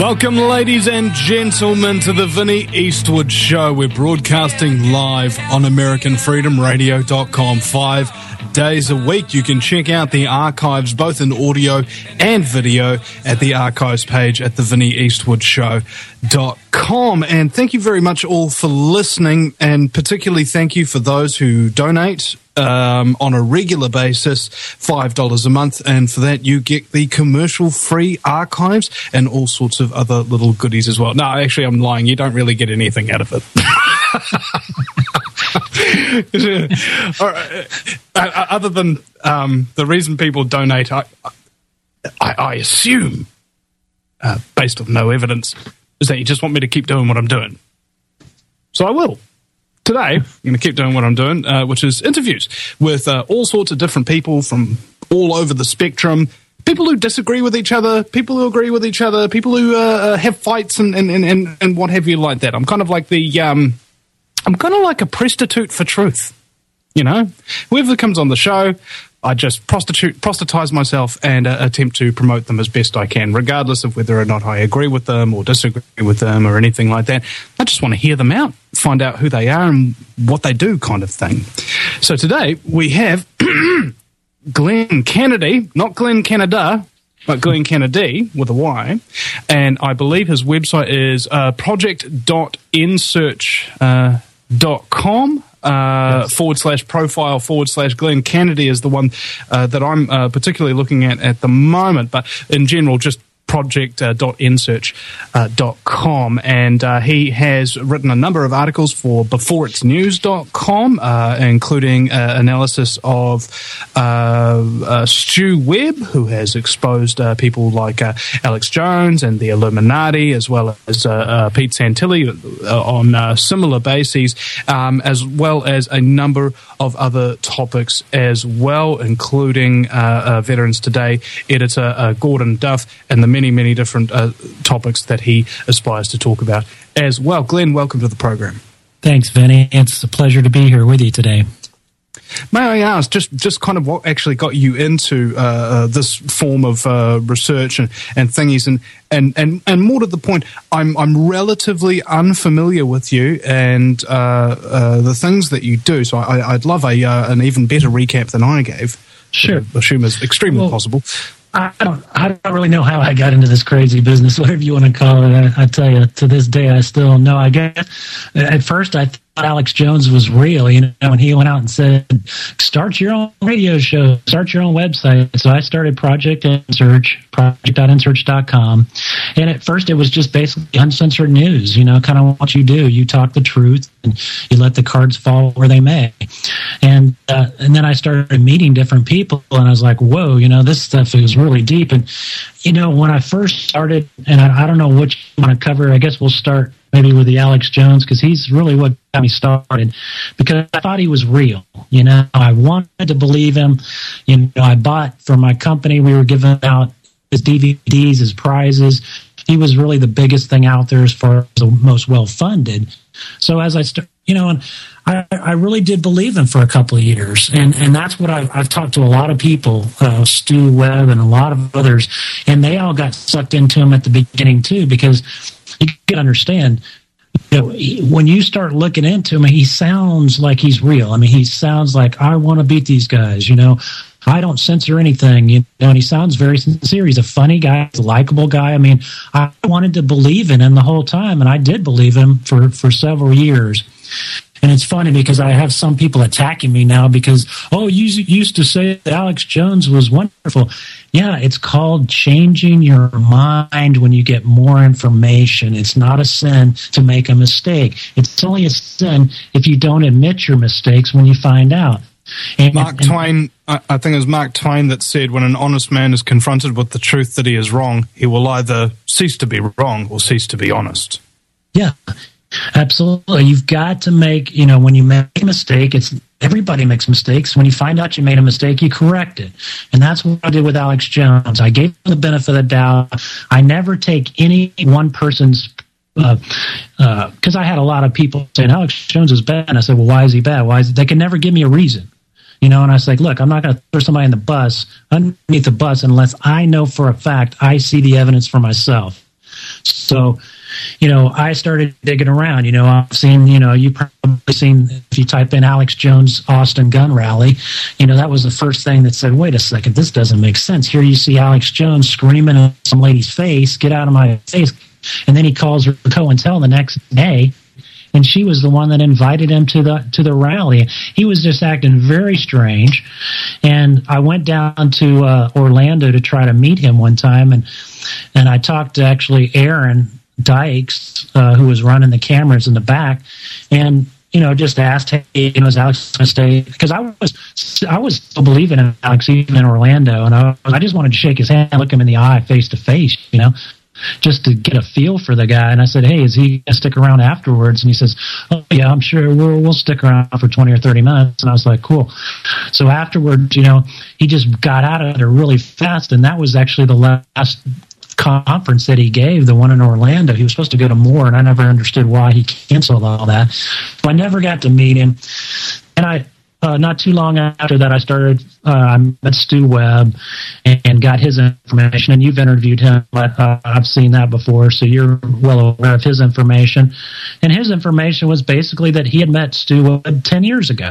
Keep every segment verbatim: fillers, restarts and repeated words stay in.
Welcome, ladies and gentlemen, to the Vinnie Eastwood Show. We're broadcasting live on American Freedom Radio dot com five days a week. You can check out the archives, both in audio and video, at the archives page at the Vinnie Eastwood Show dot com. And thank you very much all for listening, and particularly thank you for those who donate Um, on a regular basis, five dollars a month, and for that you get the commercial-free archives and all sorts of other little goodies as well. No, actually, I'm lying. You don't really get anything out of it. All right. uh, other than um, the reason people donate, I, I, I assume, uh, based on no evidence, is that you just want me to keep doing what I'm doing. So I will. Today, I'm going to keep doing what I'm doing, uh, which is interviews with uh, all sorts of different people from all over the spectrum. People who disagree with each other, people who agree with each other, people who uh, have fights and, and, and, and what have you like that. I'm kind of like the, um, I'm kind of like a prostitute for truth. You know, whoever comes on the show, I just prostitute, proselytize myself and uh, attempt to promote them as best I can, regardless of whether or not I agree with them or disagree with them or anything like that. I just want to hear them out, find out who they are and what they do, kind of thing. So today we have Glenn Kennedy, not Glenn Canada, but Glenn Kennedy with a Y, and I believe his website is uh, project dot n search dot com. Uh, yes. forward slash profile forward slash Glenn Kennedy is the one uh, that I'm uh, particularly looking at at the moment, but in general, just project dot n search dot com, and uh, he has written a number of articles for before its news dot com, uh, including uh, analysis of uh, uh, Stu Webb, who has exposed uh, people like uh, Alex Jones and the Illuminati, as well as uh, uh, Pete Santilli uh, on uh, similar bases, um, as well as a number of other topics as well, including uh, uh, Veterans Today editor uh, Gordon Duff and the many, many different uh, topics that he aspires to talk about as well. Glenn, welcome to the program. Thanks, Vinny. It's a pleasure to be here with you today. May I ask, just, just kind of what actually got you into uh, this form of uh, research and, and thingies, and, and, and, and more to the point, I'm I'm relatively unfamiliar with you and uh, uh, the things that you do, so I, I'd love a uh, an even better recap than I gave. Sure. I assume is extremely well, possible. I don't, I don't really know how I got into this crazy business, whatever you want to call it. I, I tell you, to this day, I still don't know. I guess at first I thought Alex Jones was real, you know, when he went out and said, start your own radio show, start your own website. So I started Project N Search, project dot n search dot com. And at first it was just basically uncensored news, you know, kind of what you do. You talk the truth and you let the cards fall where they may. And, uh, and then I started meeting different people and I was like, whoa, you know, this stuff is really deep. And, you know, when I first started, and I, I don't know which you want to cover, I guess we'll start maybe with the Alex Jones, because he's really what got me started, because I thought he was real. You know, I wanted to believe him. You know, I bought for my company, we were giving out his D V Ds, his prizes. He was really the biggest thing out there as far as the most well-funded. So as I start, you know, and I, I really did believe him for a couple of years. And, and that's what I've, I've talked to a lot of people, uh, Stu Webb and a lot of others, and they all got sucked into him at the beginning too, because you can understand, you know, when you start looking into him, he sounds like he's real. I mean, he sounds like, I want to beat these guys, you know. I don't censor anything, you know, and he sounds very sincere. He's a funny guy, he's a likable guy. I mean, I wanted to believe in him the whole time, and I did believe him for, for several years. And it's funny because I have some people attacking me now because, oh, you used to say that Alex Jones was wonderful. Yeah, it's called changing your mind when you get more information. It's not a sin to make a mistake. It's only a sin if you don't admit your mistakes when you find out. And, Mark and, Twain, I think it was Mark Twain that said, when an honest man is confronted with the truth that he is wrong, he will either cease to be wrong or cease to be honest. Yeah. Absolutely. You've got to make, you know, when you make a mistake, it's everybody makes mistakes. When you find out you made a mistake, you correct it. And that's what I did with Alex Jones. I gave him the benefit of the doubt. I never take any one person's, uh, uh, because I had a lot of people saying Alex Jones is bad. And I said, well, why is he bad? Why is he? They can never give me a reason. You know, and I was like, look, I'm not going to throw somebody in the bus, underneath the bus, unless I know for a fact I see the evidence for myself. So, you know, I started digging around. You know, I've seen, you know, you probably seen, if you type in Alex Jones Austin gun rally, you know, that was the first thing that said, wait a second, this doesn't make sense. Here you see Alex Jones screaming in some lady's face, get out of my face. And then he calls her COINTEL the next day. And she was the one that invited him to the to the rally. He was just acting very strange. And I went down to uh, Orlando to try to meet him one time, and and I talked to actually Aaron Dykes, uh, who was running the cameras in the back, and you know just asked, hey, you know, is Alex going to stay? Because I was I was still believing in Alex even in Orlando, and I I just wanted to shake his hand, look him in the eye, face to face, you know. Just to get a feel for the guy. And I said, hey, is he going to stick around afterwards? And he says, oh, yeah, I'm sure we'll, we'll stick around for twenty or thirty minutes. And I was like, cool. So afterwards, you know, he just got out of there really fast. And that was actually the last conference that he gave, the one in Orlando. He was supposed to go to more, and I never understood why he canceled all that. So I never got to meet him. And I... Uh, not too long after that, I started, uh, I met Stu Webb and, and got his information, and you've interviewed him, but uh, I've seen that before, so you're well aware of his information. And his information was basically that he had met Stu Webb ten years ago.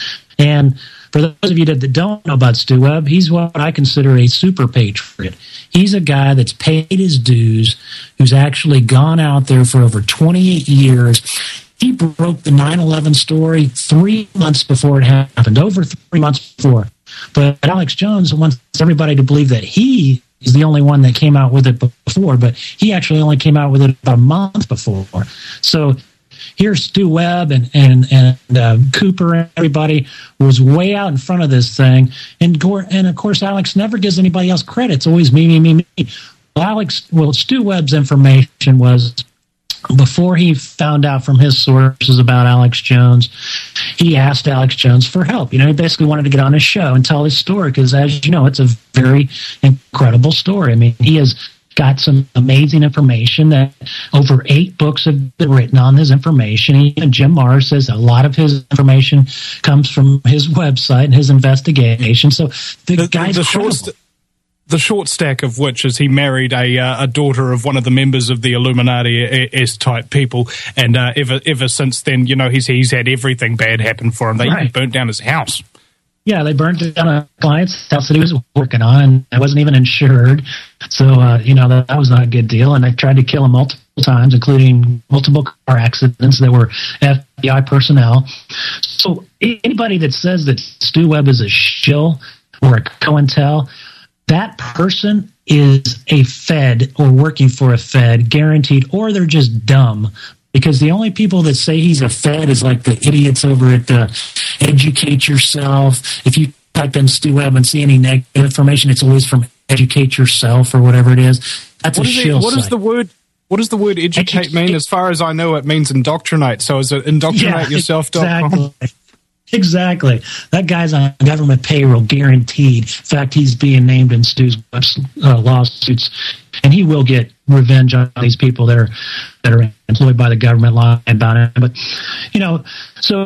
And for those of you that, that don't know about Stu Webb, he's what I consider a super patriot. He's a guy that's paid his dues, who's actually gone out there for over twenty-eight years. He broke the nine eleven story three months before it happened, over three months before. But Alex Jones wants everybody to believe that he is the only one that came out with it before, but he actually only came out with it about a month before. So here's Stu Webb and, and, and uh, Cooper and everybody was way out in front of this thing. And, and, of course, Alex never gives anybody else credit. It's always me, me, me, me. Well, Alex, well, Stu Webb's information was... before he found out from his sources about Alex Jones, he asked Alex Jones for help. You know, he basically wanted to get on his show and tell his story because, as you know, it's a very incredible story. I mean, he has got some amazing information that over eight books have been written on his information. Even Jim Marrs says a lot of his information comes from his website and his investigation. So the, the guy's the short, st- the short stack of which is he married a uh, a daughter of one of the members of the Illuminati S-type people, and uh, ever ever since then, you know, he's he's had everything bad happen for him. They right. even burnt down his house. Yeah, they burned down a client's house that he was working on, and it wasn't even insured. So, uh, you know, that, that was not a good deal. And they tried to kill him multiple times, including multiple car accidents that were F B I personnel. So anybody that says that Stu Webb is a shill or a COINTEL, that person is a Fed or working for a Fed, guaranteed, or they're just dumb. Because the only people that say he's a Fed is like the idiots over at uh, Educate Yourself. If you type in Stu Webb and see any negative information, it's always from Educate Yourself or whatever it is. That's what a shill it, What site. is the word? What does the word educate, educate mean? As far as I know, it means indoctrinate. So is it indoctrinate yourself dot com? Exactly. Exactly. That guy's on government payroll, guaranteed. In fact, he's being named in Stu's uh, lawsuits, and he will get revenge on these people that are that are employed by the government lying about it. But, you know, so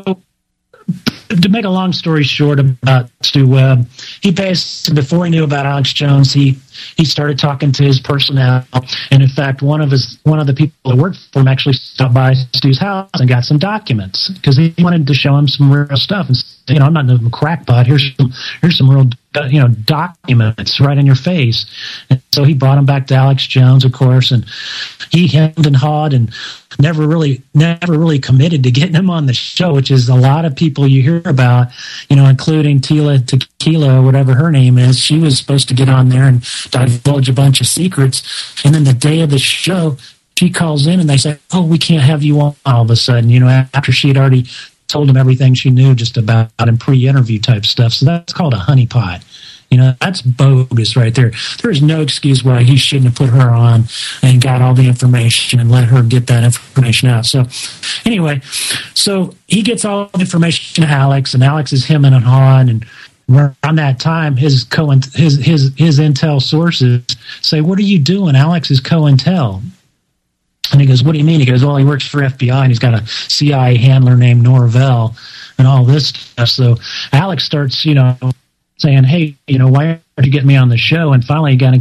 to make a long story short about Stu Webb, he basically, before he knew about Alex Jones, he he started talking to his personnel, and in fact, one of his one of the people that worked for him actually stopped by Stu's house and got some documents because he wanted to show him some real stuff. And you know, I'm not no crackpot. Here's some here's some real you know documents right in your face. And so he brought him back to Alex Jones, of course, and he hemmed and hawed and never really never really committed to getting him on the show, which is a lot of people you hear about, you know, including Tila Tequila or whatever her name is. She was supposed to get on there and divulge a bunch of secrets, and then the day of the show she calls in and they say, oh, we can't have you on all of a sudden, you know, after she had already told him everything she knew just about in pre-interview type stuff. So that's called a honeypot. You know, that's bogus right there. There is no excuse why he shouldn't have put her on and got all the information and let her get that information out. So anyway, so he gets all the information to Alex, and Alex is hemming and hawing, and around that time, his co his his his intel sources say, "What are you doing? Alex is COINTEL." And he goes, "What do you mean?" He goes, "Well, he works for F B I, and he's got a C I A handler named Norvell, and all this stuff." So Alex starts, you know, saying, "Hey, you know, why aren't you getting me on the show?" And finally, he kind of gets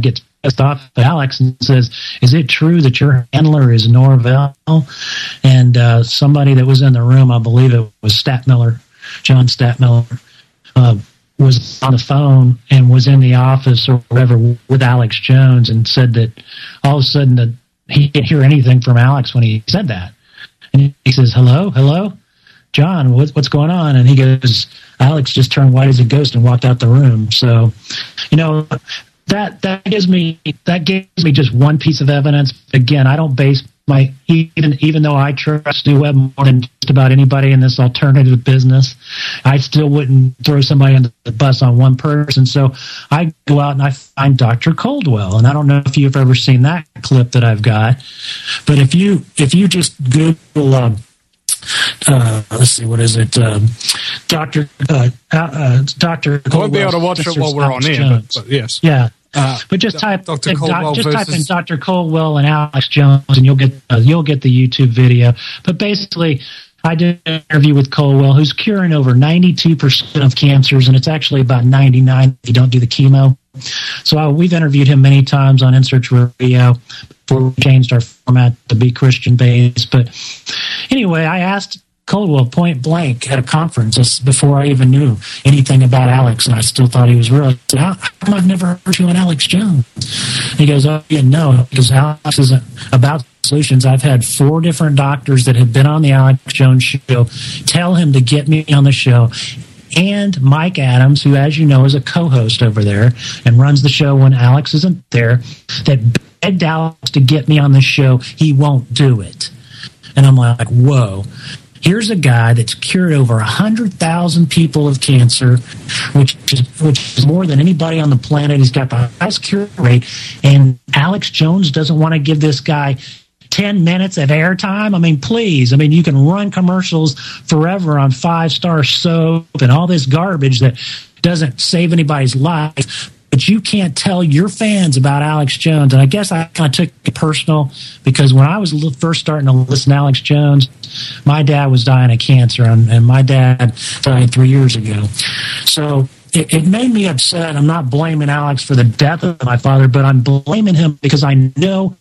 pissed off at Alex and says, "Is it true that your handler is Norvell?" And uh, somebody that was in the room, I believe it was Statmiller, John Statmiller, uh, was on the phone and was in the office or whatever with Alex Jones and said that all of a sudden that he didn't hear anything from Alex when he said that. And he says, hello, hello, John, what, what's going on? And he goes, Alex just turned white as a ghost and walked out the room. So, you know, that that gives me that gives me just one piece of evidence. Again, I don't base my even even though I trust Stu Webb more than just about anybody in this alternative business, I still wouldn't throw somebody under the bus on one person. So I go out and I find Doctor Coldwell, and I don't know if you've ever seen that clip that I've got, but if you if you just Google. Um, Uh, let's see, what is it? Um, Doctor Uh, uh, Doctor I won't be able to watch it while we're on air, but, but yes. Yeah. Uh, but just type Doctor Coldwell doc, just versus... type in Doctor Coldwell and Alex Jones, and you'll get uh, you'll get the YouTube video. But basically, I did an interview with Coldwell, who's curing over ninety-two percent of cancers, and it's actually about ninety-nine if you don't do the chemo. So uh, we've interviewed him many times on InSearch Radio before we changed our format to be Christian-based. But anyway, I asked Coldwell point blank at a conference before I even knew anything about Alex, and I still thought he was real. I said, how come I've never heard you on Alex Jones? And he goes, oh, yeah, no, because Alex isn't about solutions. I've had four different doctors that have been on the Alex Jones show tell him to get me on the show. And Mike Adams, who, as you know, is a co-host over there and runs the show when Alex isn't there, that begged Alex to get me on the show. He won't do it. And I'm like, whoa. Here's a guy that's cured over one hundred thousand people of cancer, which is, which is more than anybody on the planet. He's got the highest cure rate. And Alex Jones doesn't want to give this guy ten minutes of airtime. I mean, please. I mean, you can run commercials forever on five-star soap and all this garbage that doesn't save anybody's life, but you can't tell your fans about Alex Jones. And I guess I kind of took it personal because when I was first starting to listen to Alex Jones, my dad was dying of cancer, and, and my dad died three years ago. So it, it made me upset. I'm not blaming Alex for the death of my father, but I'm blaming him because I know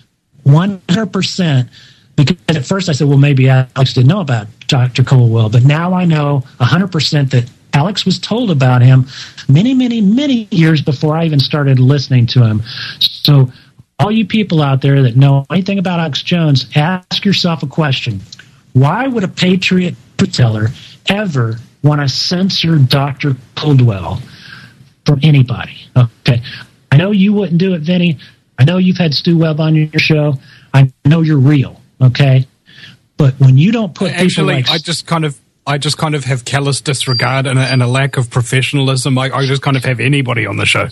one hundred percent, because at first I said, well, maybe Alex didn't know about Doctor Coldwell, but now I know one hundred percent that Alex was told about him many, many, many years before I even started listening to him. So all you people out there that know anything about Alex Jones, ask yourself a question. Why would a Patriot teller ever want to censor Doctor Coldwell from anybody? Okay. I know you wouldn't do it, Vinny. I know you've had Stu Webb on your show. I know you're real, okay? But when you don't put Actually, people like... I just kind of I just kind of have callous disregard and a, and a lack of professionalism. I, I just kind of have anybody on the show.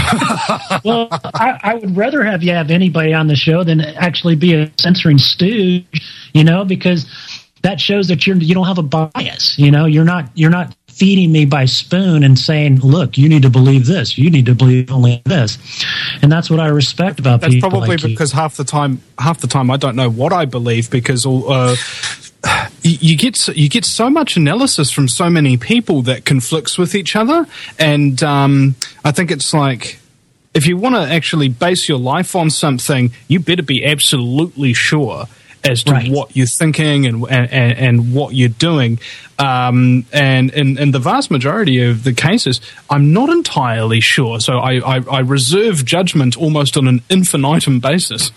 Well, I, I would rather have you have anybody on the show than actually be a censoring stooge, you know, because that shows that you're you don't have a bias. You know, you're not you're not feeding me by spoon and saying, look, you need to believe this, you need to believe only this. And that's what I respect about that's people probably like because you. half the time half the time I don't know what I believe, because uh, you, you get so, you get so much analysis from so many people that conflicts with each other. And um, I think it's like, if you want to actually base your life on something, you better be absolutely sure as to right. what you're thinking and and, and what you're doing. Um, and in, in the vast majority of the cases, I'm not entirely sure. So I, I, I reserve judgment almost on an infinitum basis.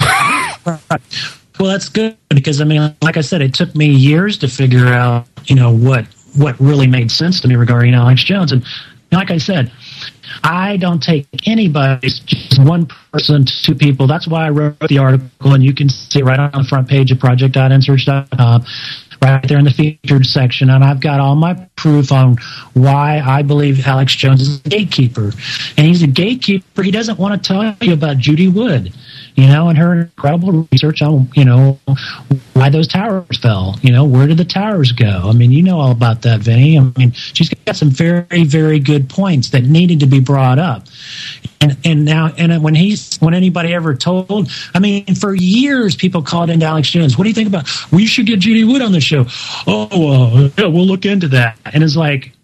Well, that's good, because, I mean, like I said, it took me years to figure out, you know, what what really made sense to me regarding Alex Jones. And like I said, I don't take anybody, just one person, two people. That's why I wrote the article, and you can see it right on the front page of project dot in search dot com, right there in the featured section. And I've got all my proof on why I believe Alex Jones is a gatekeeper. And he's a gatekeeper. He doesn't want to tell you about Judy Wood, you know, and her incredible research on, you know, why those towers fell. You know, where did the towers go? I mean, you know all about that, Vinny. I mean, she's got some very, very good points that needed to be brought up. And and now, and when he's, when anybody ever told, I mean, for years, people called into Alex Jones. What do you think about, we should get Judy Wood on the show? Oh, uh, yeah, we'll look into that. And it's like,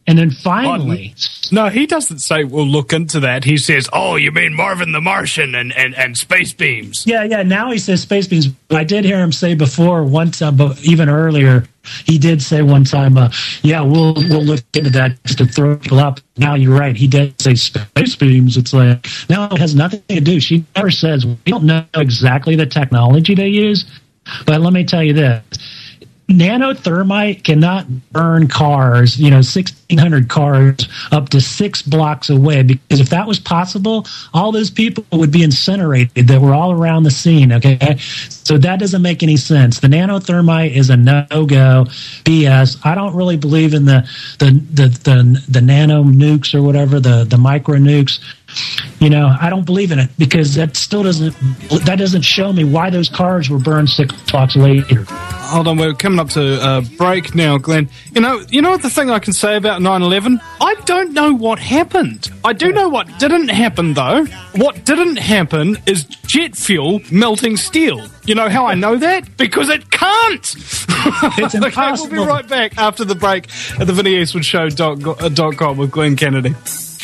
And then finally... No, he doesn't say we'll look into that. He says, oh, you mean Marvin the Martian and, and, and space beams. Yeah, yeah, now he says space beams. I did hear him say before one time, but even earlier, he did say one time, uh, yeah, we'll we'll look into that just to throw people up. Now you're right. He did say space beams. It's like, no, it has nothing to do. She never says, we don't know exactly the technology they use, but let me tell you this. Nanothermite cannot burn cars, you know, sixteen hundred cars up to six blocks away, because if that was possible, all those people would be incinerated that were all around the scene, okay? So that doesn't make any sense. The nanothermite is a no-go, B S. I don't really believe in the the the the, the nano nukes or whatever, the, the micro nukes. You know, I don't believe in it because that still doesn't that doesn't show me why those cars were burned six blocks later. Hold on, we're coming up to a break now, Glenn. You know, you know what the thing I can say about nine eleven? I don't know what happened. I do know what didn't happen, though. What didn't happen is jet fuel melting steel. You know how I know that? Because it can't! It's impossible. Okay, we'll be right back after the break at the Vinny Eastwood Show dot com with Glenn Kennedy.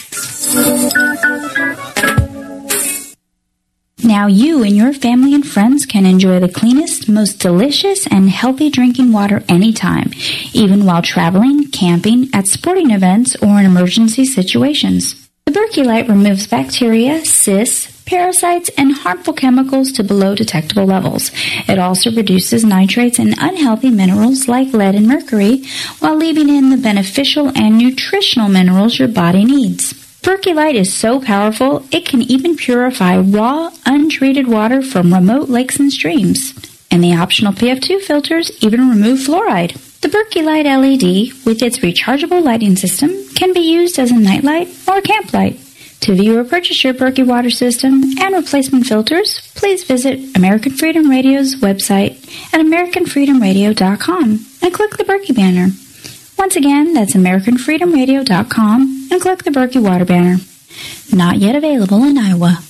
Now you and your family and friends can enjoy the cleanest, most delicious, and healthy drinking water anytime, even while traveling, camping, at sporting events, or in emergency situations. The Berkey Light removes bacteria, cysts, parasites, and harmful chemicals to below detectable levels. It also reduces nitrates and unhealthy minerals like lead and mercury, while leaving in the beneficial and nutritional minerals your body needs. Berkey Light is so powerful, it can even purify raw, untreated water from remote lakes and streams. And the optional P F two filters even remove fluoride. The Berkey Light L E D, with its rechargeable lighting system, can be used as a nightlight or camp light. To view or purchase your Berkey water system and replacement filters, please visit American Freedom Radio's website at american freedom radio dot com and click the Berkey banner. Once again, that's american freedom radio dot com and click the Berkey Water banner. Not yet available in Iowa.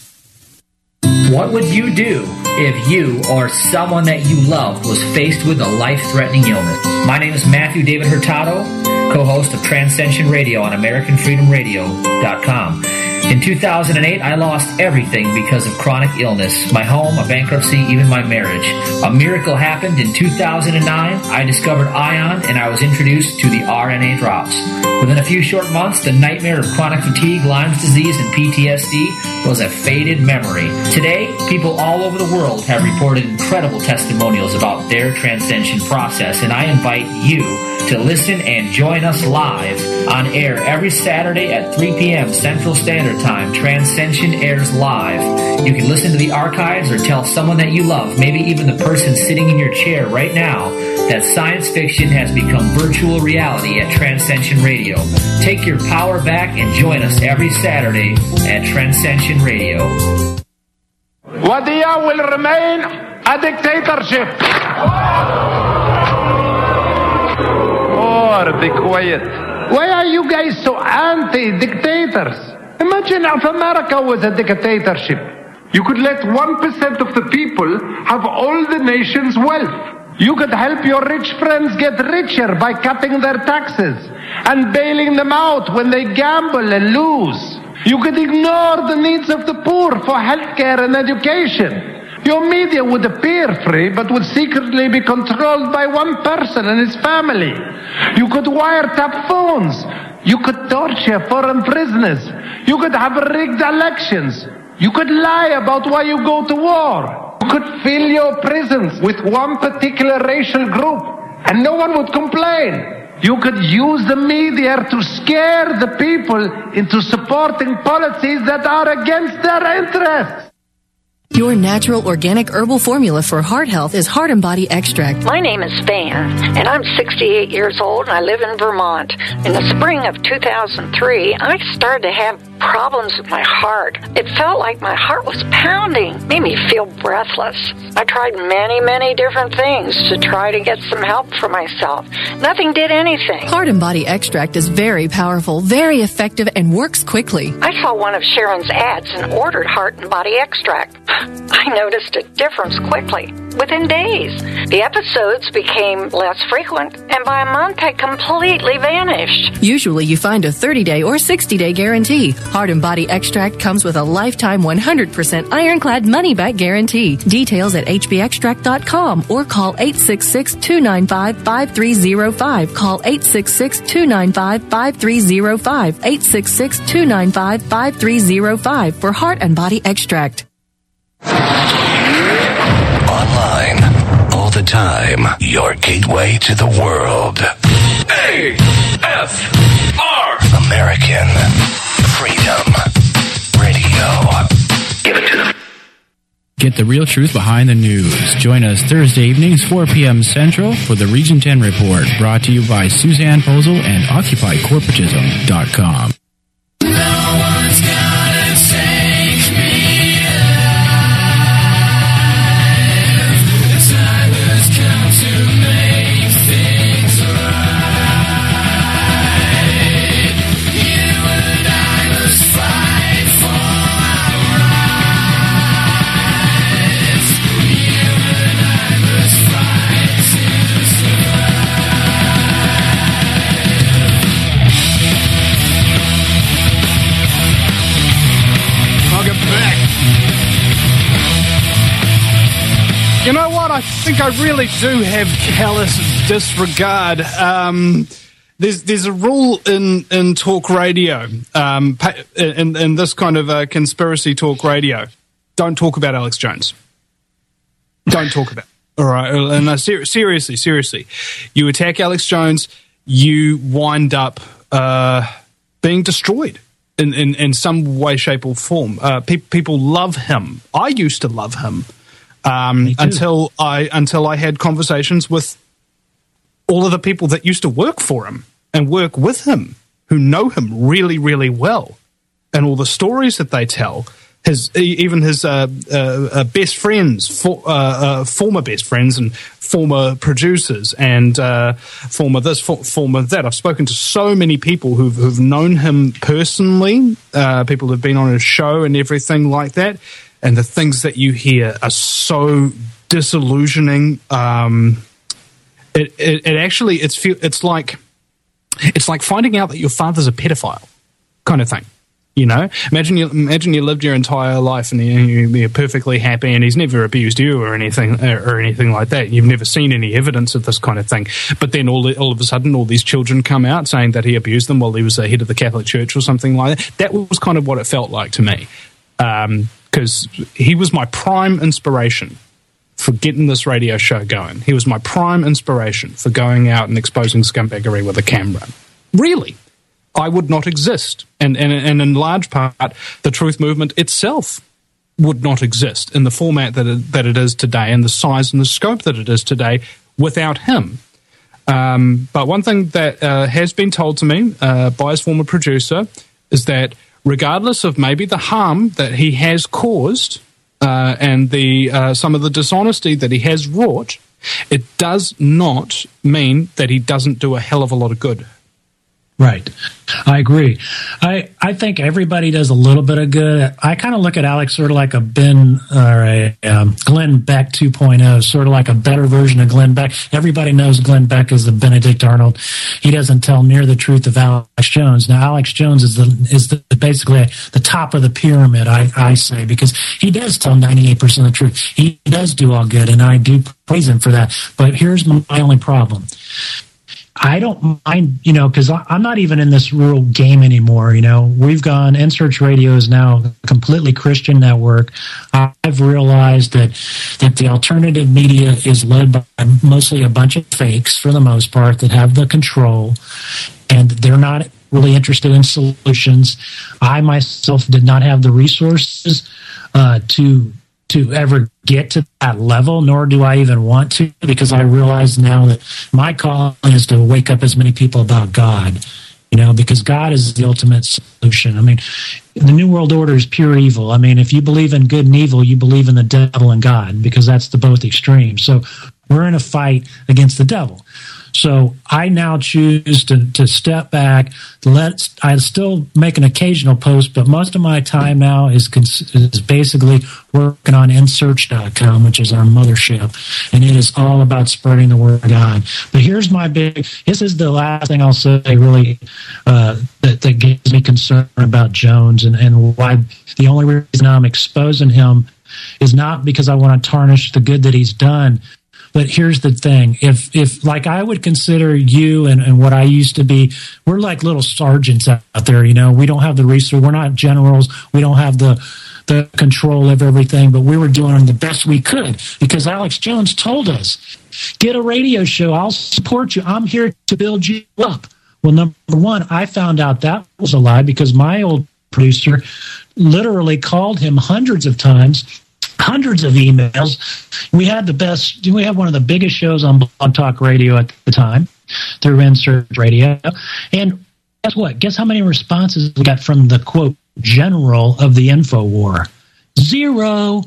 What would you do if you or someone that you love was faced with a life-threatening illness? My name is Matthew David Hurtado, co-host of Transcension Radio on american freedom radio dot com. In two thousand eight, I lost everything because of chronic illness. My home, a bankruptcy, even my marriage. A miracle happened in two thousand nine. I discovered Ion, and I was introduced to the R N A drops. Within a few short months, the nightmare of chronic fatigue, Lyme's disease, and P T S D was a faded memory. Today, people all over the world have reported incredible testimonials about their transcension process, and I invite you to listen and join us live on air every Saturday at three p.m. Central Standard Time. Transcension airs live. You can listen to the archives or tell someone that you love, maybe even the person sitting in your chair right now, that science fiction has become virtual reality at Transcension Radio. Take your power back and join us every Saturday at Transcension Radio. Wadiya will remain a dictatorship. Oh, be quiet. Why are you guys so anti-dictators? Imagine if America was a dictatorship. You could let one percent of the people have all the nation's wealth. You could help your rich friends get richer by cutting their taxes and bailing them out when they gamble and lose. You could ignore the needs of the poor for healthcare and education. Your media would appear free, but would secretly be controlled by one person and his family. You could wiretap phones. You could torture foreign prisoners. You could have rigged elections. You could lie about why you go to war. You could fill your prisons with one particular racial group, and no one would complain. You could use the media to scare the people into supporting policies that are against their interests. Your natural organic herbal formula for heart health is Heart and Body Extract. My name is Van, and I'm sixty-eight years old, and I live in Vermont. In the spring of two thousand three, I started to have problems with my heart. It felt like my heart was pounding, made me feel breathless. I tried many, many different things to try to get some help for myself. Nothing did anything. Heart and Body Extract is very powerful, very effective, and works quickly. I saw one of Sharon's ads and ordered Heart and Body Extract. I noticed a difference quickly. within days. The episodes became less frequent, and by a month had completely vanished. Usually you find a thirty-day or sixty-day guarantee. Heart and Body Extract comes with a lifetime one hundred percent ironclad money-back guarantee. Details at h b extract dot com or call eight six six, two nine five, five three zero five. Call eight six six, two nine five, five three zero five. eight six six, two nine five, five three zero five for Heart and Body Extract. Online, all the time, your gateway to the world. A F R American Freedom Radio. Give it to them. Get the real truth behind the news. Join us Thursday evenings, four p.m. Central, for the Region ten Report, brought to you by Suzanne Posel and Occupy Corporatism dot com. No one's gonna take me alive. The time has come to make things right. You and I must fight for our rights. You and I must fight to Welcome back. You know what? I think I really do have callous disregard. Um, there's there's a rule in, in talk radio, um, in, in this kind of uh, conspiracy talk radio. Don't talk about Alex Jones. Don't talk about it. All right? And uh, ser- seriously, seriously. You attack Alex Jones, you wind up uh, being destroyed. In, in, in some way, shape, or form. Uh, pe- people love him. I used to love him um, until I until I had conversations with all of the people that used to work for him and work with him, who know him really, really well, and all the stories that they tell. His even his uh, uh, uh, best friends, for, uh, uh, former best friends, and former producers, and uh, former this, for, former that. I've spoken to so many people who've, who've known him personally, uh, people who've been on his show and everything like that. And the things that you hear are so disillusioning. Um, it, it, it actually it's it's like it's like finding out that your father's a pedophile, kind of thing. You know, imagine you imagine you lived your entire life and you're perfectly happy, and he's never abused you or anything or anything like that. You've never seen any evidence of this kind of thing. But then all all of a sudden, all these children come out saying that he abused them while he was the head of the Catholic Church or something like that. That was kind of what it felt like to me, because um, he was my prime inspiration for getting this radio show going. He was my prime inspiration for going out and exposing scumbaggery with a camera. Really. I would not exist. And, and, and in large part, the truth movement itself would not exist in the format that it, that it is today and the size and the scope that it is today without him. Um, but one thing that uh, has been told to me uh, by his former producer is that regardless of maybe the harm that he has caused uh, and the uh, some of the dishonesty that he has wrought, it does not mean that he doesn't do a hell of a lot of good. Right. I agree. I, I think everybody does a little bit of good. I kind of look at Alex sort of like a Ben or a um, Glenn Beck two point oh, sort of like a better version of Glenn Beck. Everybody knows Glenn Beck is the Benedict Arnold. He doesn't tell near the truth of Alex Jones. Now, Alex Jones is the is the, basically the top of the pyramid, I, I say, because he does tell ninety-eight percent of the truth. He does do all good, and I do praise him for that. But here's my only problem. I don't mind, you know, because I'm not even in this rural game anymore. You know, we've gone, N-Search Radio is now a completely Christian network. I've realized that that the alternative media is led by mostly a bunch of fakes, for the most part, that have the control, and they're not really interested in solutions. I myself did not have the resources uh, to to ever get to that level, nor do I even want to, because I realize now that my calling is to wake up as many people about God, you know, because God is the ultimate solution. I mean, the New World Order is pure evil. I mean, if you believe in good and evil, you believe in the devil and God, because that's the both extremes. So we're in a fight against the devil. So I now choose to, to step back. Let I still make an occasional post, but most of my time now is cons- is basically working on N search dot com, which is our mothership, and it is all about spreading the word of God. But here's my big. This is the last thing I'll say. Really, uh, that, that gives me concern about Jones, and, and why the only reason I'm exposing him is not because I want to tarnish the good that he's done. But here's the thing. If, if like I would consider you and, and what I used to be, we're like little sergeants out there, you know. We don't have the resource. We're not generals. We don't have the, the control of everything, but we were doing the best we could because Alex Jones told us, get a radio show. I'll support you. I'm here to build you up. Well, number one, I found out that was a lie because my old producer literally called him hundreds of times, hundreds of emails. We had the best, we had one of the biggest shows on Blog Talk Radio at the time through N Search Radio. And guess what? Guess how many responses we got from the, quote, general of the info war? Zero.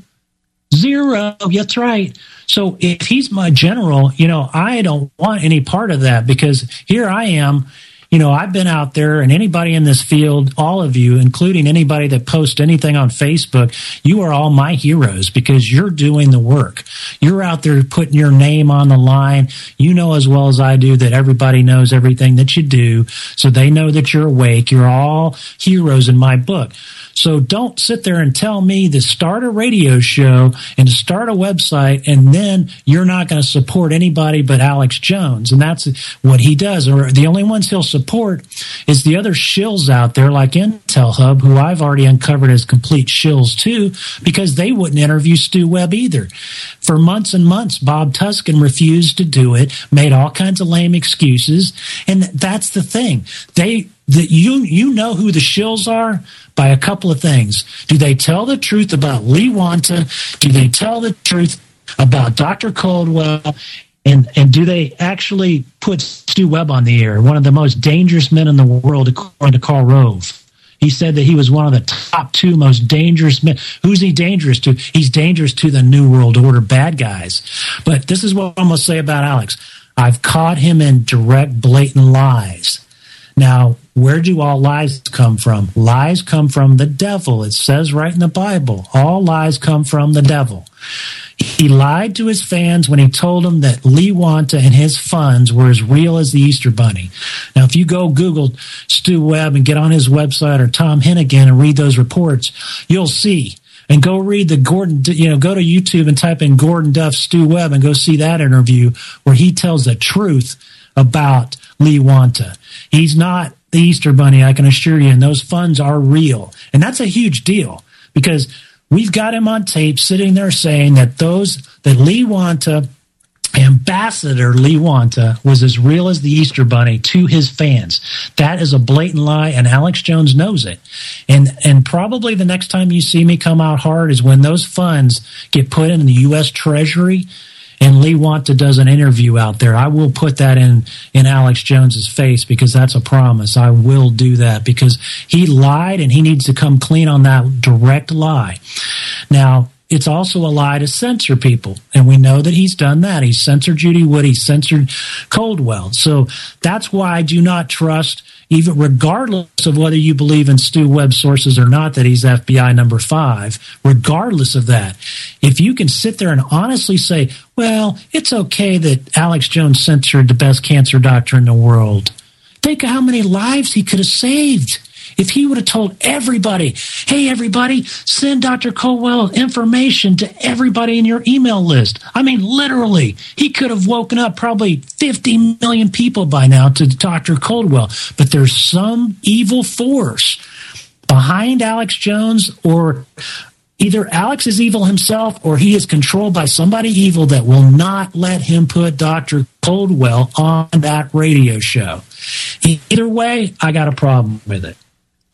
Zero. That's right. So if he's my general, you know, I don't want any part of that because here I am. You know, I've been out there, and anybody in this field, all of you, including anybody that posts anything on Facebook, you are all my heroes because you're doing the work. You're out there putting your name on the line. You know as well as I do that everybody knows everything that you do, so they know that you're awake. You're all heroes in my book. So don't sit there and tell me to start a radio show and to start a website, and then you're not going to support anybody but Alex Jones. And that's what he does. Or the only ones he'll support is the other shills out there like Intel Hub, who I've already uncovered as complete shills too, because they wouldn't interview Stu Webb either. For months and months, Bob Tuskin refused to do it, made all kinds of lame excuses. And that's the thing. They, that you, you know who the shills are by a couple of things. Do they tell the truth about Lee Wanta? Do they tell the truth about Doctor Coldwell? And and do they actually put Stu Webb on the air, one of the most dangerous men in the world, according to Karl Rove? He said that he was one of the top two most dangerous men. Who's he dangerous to? He's dangerous to the New World Order bad guys. But this is what I'm going to say about Alex. I've caught him in direct, blatant lies. Now, where do all lies come from? Lies come from the devil. It says right in the Bible, all lies come from the devil. He lied to his fans when he told them that Lee Wanta and his funds were as real as the Easter Bunny. Now, if you go Google Stu Webb and get on his website or Tom Hennigan and read those reports, you'll see. And go read the Gordon, you know, go to YouTube and type in Gordon Duff Stu Webb and go see that interview where he tells the truth about Lee Wanta. He's not the Easter Bunny, I can assure you, and those funds are real. And that's a huge deal because we've got him on tape sitting there saying that those, that Lee Wanta, Ambassador Lee Wanta, was as real as the Easter Bunny to his fans. That is a blatant lie, and Alex Jones knows it. And and probably the next time you see me come out hard is when those funds get put in the U S Treasury and Lee Wanta does an interview out there. I will put that in, in Alex Jones's face because that's a promise. I will do that because he lied and he needs to come clean on that direct lie. Now, it's also a lie to censor people, and we know that he's done that. He's censored Judy Wood. He's censored Coldwell. So that's why I do not trust, even regardless of whether you believe in Stu Webb sources or not, that he's F B I number five, regardless of that. If you can sit there and honestly say, well, it's okay that Alex Jones censored the best cancer doctor in the world. Think of how many lives he could have saved. If he would have told everybody, hey, everybody, send Doctor Coldwell information to everybody in your email list. I mean, literally, he could have woken up probably fifty million people by now to Doctor Coldwell. But there's some evil force behind Alex Jones, or either Alex is evil himself or he is controlled by somebody evil that will not let him put Doctor Coldwell on that radio show. Either way, I got a problem with it.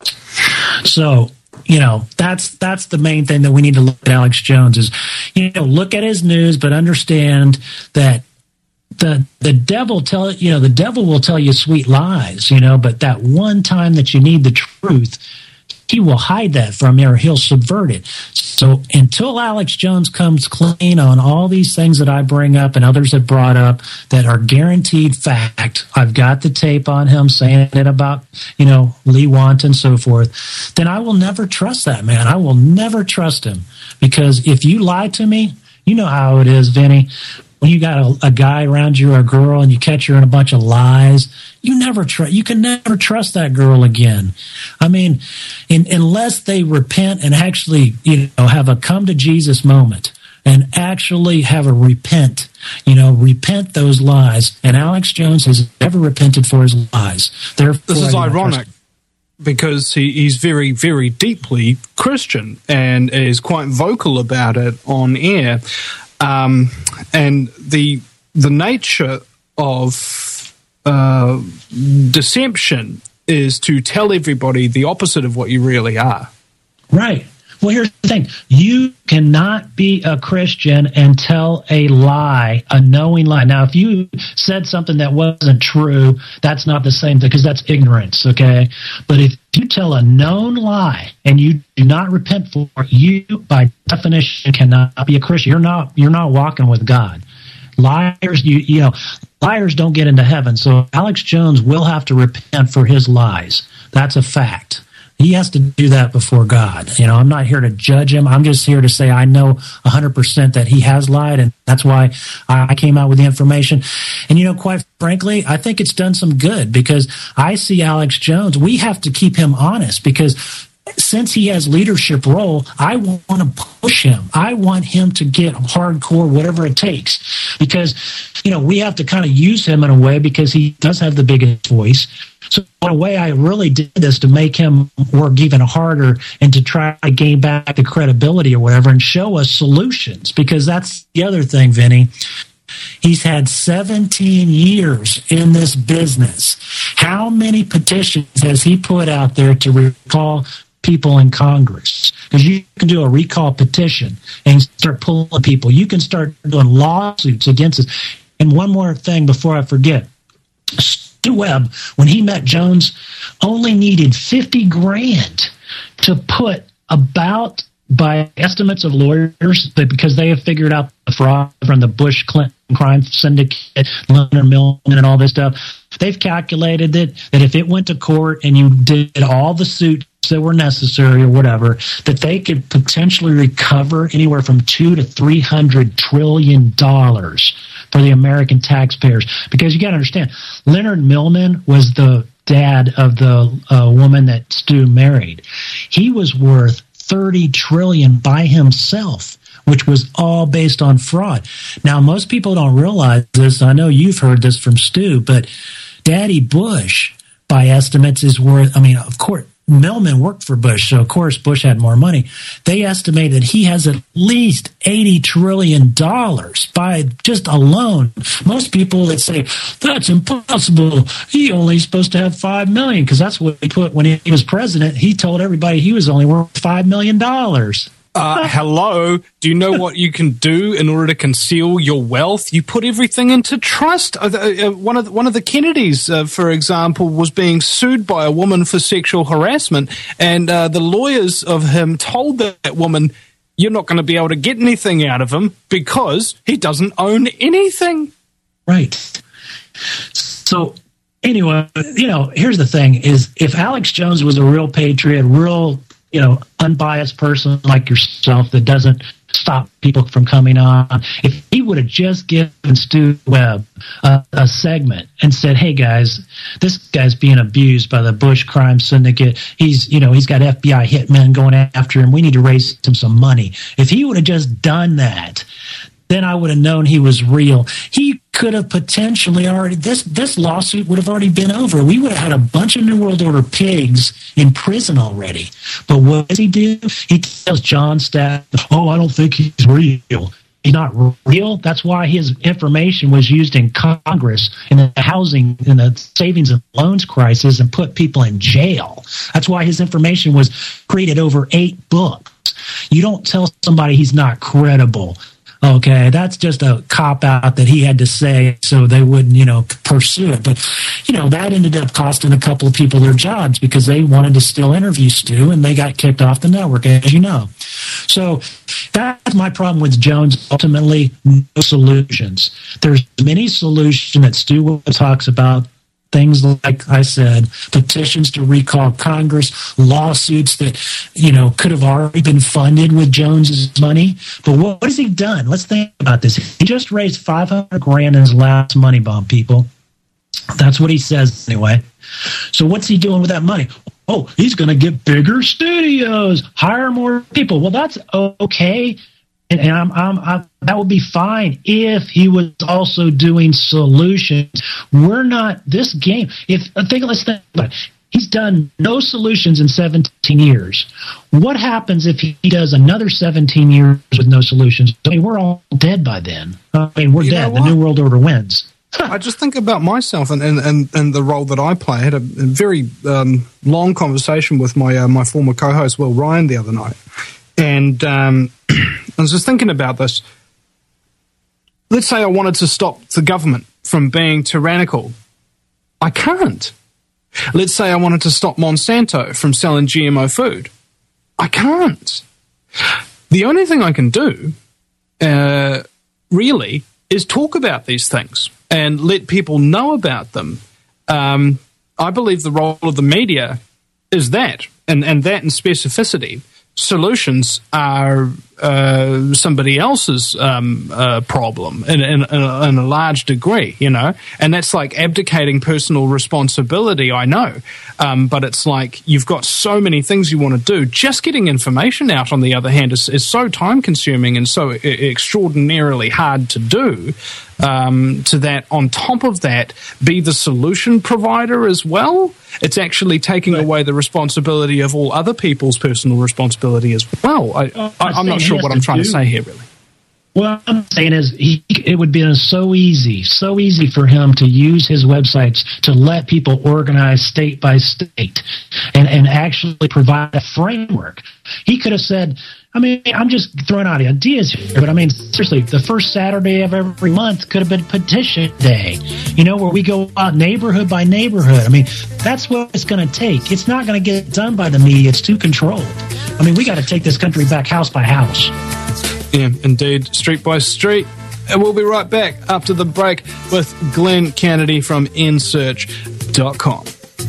So, you know, that's that's the main thing that we need to look at Alex Jones is, you know, look at his news, but understand that the the devil tell you know the devil will tell you sweet lies, you know, but that one time that you need the truth, he will hide that from you or he'll subvert it. So until Alex Jones comes clean on all these things that I bring up and others have brought up that are guaranteed fact, I've got the tape on him saying it about, you know, Lee Want and so forth, then I will never trust that man. I will never trust him, because if you lie to me, you know how it is, Vinny. When you got a, a guy around you or a girl and you catch her in a bunch of lies, you never tr- you can never trust that girl again. I mean, in, unless they repent and actually, you know, have a come to Jesus moment and actually have a repent, you know, repent those lies. And Alex Jones has never repented for his lies. Therefore, this is I don't ironic. trust- Because he, he's very, very deeply Christian and is quite vocal about it on air. Um, and the the nature of uh, deception is to tell everybody the opposite of what you really are. Right. Well, here's the thing. You cannot be a Christian and tell a lie, a knowing lie. Now, if you said something that wasn't true, that's not the same thing, because that's ignorance, okay? But if you tell a known lie and you do not repent for it, you, by definition, cannot be a Christian. You're not, you're not walking with God. Liars, you, you know, liars don't get into heaven. So Alex Jones will have to repent for his lies. That's a fact. He has to do that before God. You know, I'm not here to judge him. I'm just here to say I know one hundred percent that he has lied, and that's why I came out with the information. And, you know, quite frankly, I think it's done some good, because I see Alex Jones, we have to keep him honest, because since he has leadership role, I want to push him. I want him to get hardcore, whatever it takes, because, you know, we have to kind of use him in a way because he does have the biggest voice. So in a way, I really did this to make him work even harder and to try to gain back the credibility or whatever and show us solutions, because that's the other thing, Vinny. He's had seventeen years in this business. How many petitions has he put out there to recall people in Congress? Because you can do a recall petition and start pulling people. You can start doing lawsuits against us. And one more thing before I forget. Stu Webb, when he met Jones, only needed fifty grand to put about, by estimates of lawyers, but because they have figured out the fraud from the Bush Clinton crime syndicate, Leonard Millman and all this stuff, they've calculated that, that if it went to court and you did all the suits that were necessary or whatever, that they could potentially recover anywhere from two to three hundred trillion dollars for the American taxpayers. Because you got to understand, Leonard Millman was the dad of the uh, woman that Stu married. He was worth thirty trillion dollars by himself, which was all based on fraud. Now, most people don't realize this. I know you've heard this from Stu, but Daddy Bush, by estimates, is worth, I mean, of course, Millman worked for Bush, so of course Bush had more money. They estimate that he has at least eighty trillion dollars by just alone. Most people that say, that's impossible, he only supposed to have five million dollars, because that's what he put when he was president. He told everybody he was only worth five million dollars. Uh, hello, do you know what you can do in order to conceal your wealth? You put everything into trust. Uh, uh, one of the, one of the Kennedys, uh, for example, was being sued by a woman for sexual harassment, and uh, the lawyers of him told that woman, you're not going to be able to get anything out of him because he doesn't own anything. Right. So anyway, you know, here's the thing, is if Alex Jones was a real patriot, real, you know, unbiased person like yourself that doesn't stop people from coming on, if he would have just given Stu Webb a, a segment and said, hey guys, this guy's being abused by the Bush crime syndicate. He's, you know, he's got F B I hitmen going after him. We need to raise him some money. If he would have just done that, then I would have known he was real. He could have potentially already, this this lawsuit would have already been over. We would have had a bunch of New World Order pigs in prison already. But what does he do? He tells John Staff, oh, I don't think he's real. He's not real. That's why his information was used in Congress in the housing, in the savings and loans crisis, and put people in jail. That's why his information was created over eight books. You don't tell somebody he's not credible. Okay, that's just a cop-out that he had to say so they wouldn't, you know, pursue it. But, you know, that ended up costing a couple of people their jobs because they wanted to still interview Stu, and they got kicked off the network, as you know. So that's my problem with Jones. Ultimately, no solutions. There's many solutions that Stu talks about. Things like I said, petitions to recall Congress, lawsuits that, you know, could have already been funded with Jones's money. But what, what has he done? Let's think about this. He just raised five hundred grand in his last money bomb, people. That's what he says anyway. So what's he doing with that money? Oh, he's going to get bigger studios, hire more people. Well, that's okay. And, and I'm, I'm, I'm, that would be fine if he was also doing solutions. We're not this game. If I think, let's think about it. He's done no solutions in seventeen years. What happens if he does another seventeen years with no solutions? I mean, we're all dead by then. I mean, we're You dead. know The what? New World Order wins. I just think about myself and, and, and, and the role that I play. I had a, a very um, long conversation with my uh, my former co-host, Will Ryan, the other night. And um, I was just thinking about this. Let's say I wanted to stop the government from being tyrannical. I can't. Let's say I wanted to stop Monsanto from selling G M O food. I can't. The only thing I can do, uh, really, is talk about these things and let people know about them. Um, I believe the role of the media is that, and, and that in specificity. Solutions are uh, somebody else's um, uh, problem in, in, in, a, in a large degree, you know, and that's like abdicating personal responsibility, I know, um, but it's like you've got so many things you want to do. Just getting information out, on the other hand, is, is so time-consuming and so e- extraordinarily hard to do. Um, to that, on top of that, be the solution provider as well. It's actually taking right. away the responsibility of all other people's personal responsibility as well. I, I, I'm not sure what I'm trying to say here, really. What I'm saying is he, it would be so easy, so easy for him to use his websites to let people organize state by state and, and actually provide a framework. He could have said, I mean, I'm just throwing out ideas here, but I mean, seriously, the first Saturday of every month could have been petition day, you know, where we go out neighborhood by neighborhood. I mean, that's what it's going to take. It's not going to get done by the media. It's too controlled. I mean, we got to take this country back house by house. Yeah, indeed, street by street. And we'll be right back after the break with Glenn Kennedy from N search dot com.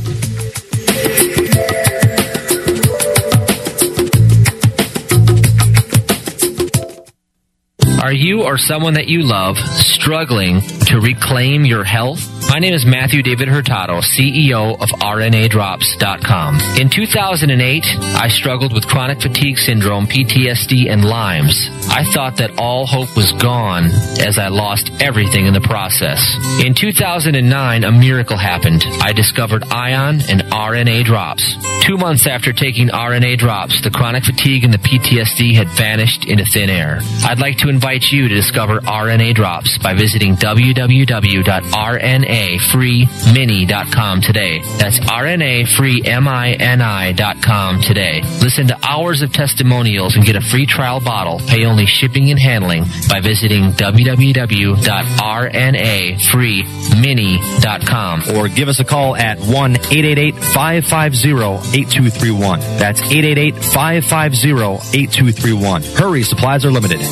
Are you or someone that you love struggling to reclaim your health? My name is Matthew David Hurtado, C E O of R N A drops dot com. In two thousand eight, I struggled with chronic fatigue syndrome, P T S D, and Lyme's. I thought that all hope was gone as I lost everything in the process. In two thousand nine, a miracle happened. I discovered Ion and R N A drops. Two months after taking R N A drops, the chronic fatigue and the P T S D had vanished into thin air. I'd like to invite you to discover R N A drops by visiting w w w dot r n a free mini dot com today. That's R N A free mini dot com today. Listen to hours of testimonials and get a free trial bottle. Pay only shipping and handling by visiting w w w dot r n a free mini dot com. Or give us a call at one eight eight eight, five five zero, eight two three one. That's eight eight eight, five five zero, eight two three one. Hurry, supplies are limited.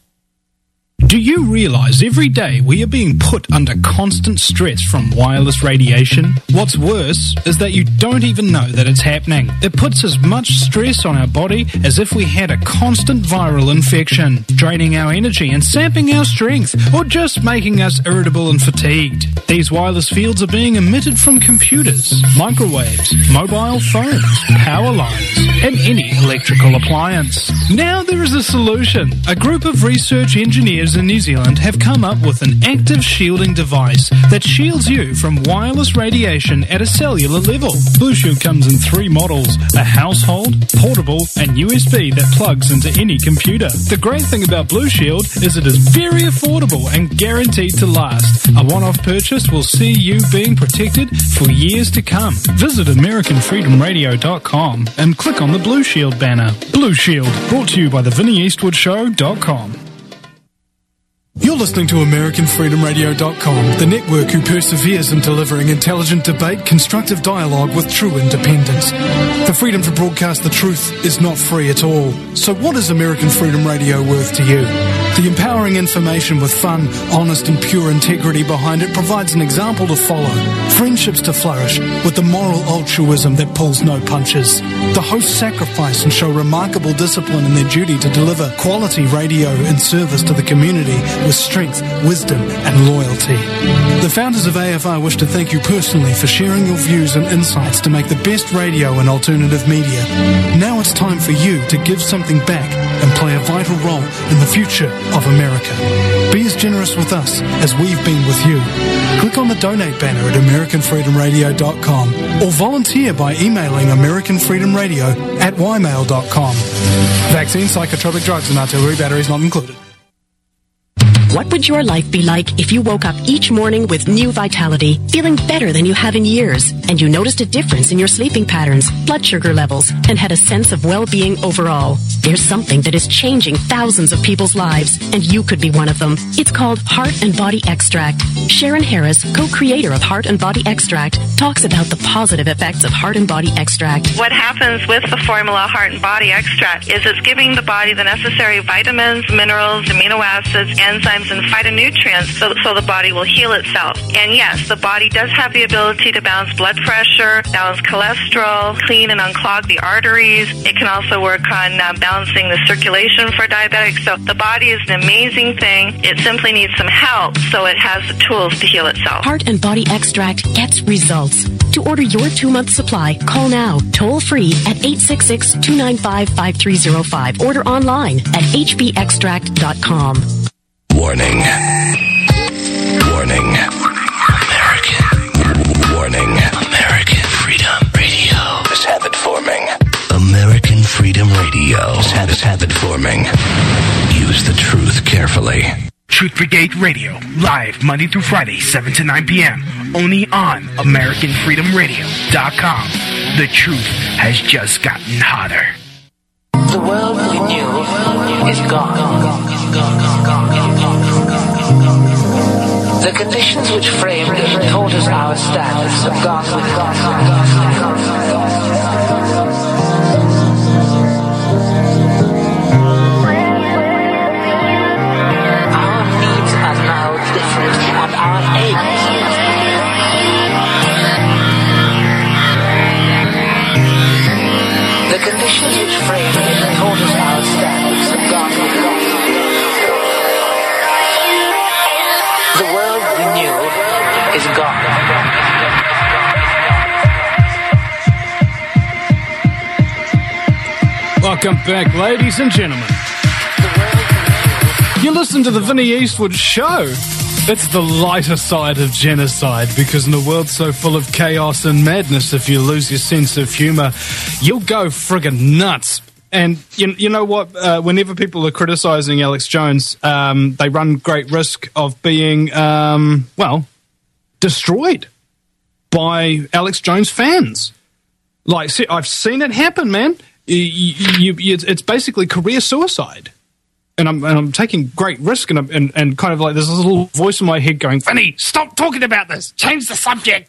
Do you realize every day we are being put under constant stress from wireless radiation? What's worse is that you don't even know that it's happening. It puts as much stress on our body as if we had a constant viral infection, draining our energy and sapping our strength, or just making us irritable and fatigued. These wireless fields are being emitted from computers, microwaves, mobile phones, power lines, and any electrical appliance. Now there is a solution. A group of research engineers in New Zealand have come up with an active shielding device that shields you from wireless radiation at a cellular level. Blue Shield comes in three models: a household, portable, and U S B that plugs into any computer. The great thing about Blue Shield is it is very affordable and guaranteed to last. A one-off purchase will see you being protected for years to come. Visit American Freedom Radio dot com and click on the Blue Shield banner. Blue Shield, brought to you by the Vinnie Eastwood Show dot com. You're listening to American Freedom Radio dot com, the network who perseveres in delivering intelligent debate, constructive dialogue with true independence. The freedom to broadcast the truth is not free at all. So what is American Freedom Radio worth to you? The empowering information with fun, honest and pure integrity behind it provides an example to follow, friendships to flourish, with the moral altruism that pulls no punches. The hosts sacrifice and show remarkable discipline in their duty to deliver quality radio in service to the community with strength, wisdom and loyalty. The founders of A F R wish to thank you personally for sharing your views and insights to make the best radio and alternative media. Now it's time for you to give something back and play a vital role in the future of America. Be as generous with us as we've been with you. Click on the donate banner at American Freedom Radio dot com or volunteer by emailing American Freedom Radio at y mail dot com. Vaccine, psychotropic drugs and artillery batteries not included. What would your life be like if you woke up each morning with new vitality, feeling better than you have in years, and you noticed a difference in your sleeping patterns, blood sugar levels, and had a sense of well-being overall? There's something that is changing thousands of people's lives, and you could be one of them. It's called Heart and Body Extract. Sharon Harris, co-creator of Heart and Body Extract, talks about the positive effects of Heart and Body Extract. What happens with the formula Heart and Body Extract is it's giving the body the necessary vitamins, minerals, amino acids, enzymes, and phytonutrients so, so the body will heal itself. And yes, the body does have the ability to balance blood pressure, balance cholesterol, clean and unclog the arteries. It can also work on uh, balancing the circulation for diabetics. So the body is an amazing thing. It simply needs some help so it has the tools to heal itself. Heart and Body Extract gets results. To order your two-month supply, call now, toll-free at eight six six, two nine five, five three zero five. Order online at h b extract dot com. Warning. Warning. American. Warning. American Freedom Radio is habit forming. American Freedom Radio is habit, habit forming. Use the truth carefully. Truth Brigade Radio, live Monday through Friday, seven to nine p.m. Only on American Freedom Radio dot com. The truth has just gotten hotter. The world we knew is gone. The conditions which framed and taught us our standards have gone with us. Our needs are now different and our aims. The conditions which framed and taught us our standards have gone with us. The world we knew is gone. Welcome back, ladies and gentlemen. You listen to the Vinnie Eastwood Show. It's the lighter side of genocide, because in a world so full of chaos and madness, if you lose your sense of humour, you'll go friggin' nuts. And you, you know what? Uh, whenever people are criticising Alex Jones, um, they run great risk of being, um, well, destroyed by Alex Jones fans. Like, see, I've seen it happen, man. You, you, you, it's basically career suicide. And I'm, and I'm taking great risk, and, I'm, and and kind of like there's this little voice in my head going, Vinny, stop talking about this. Change the subject.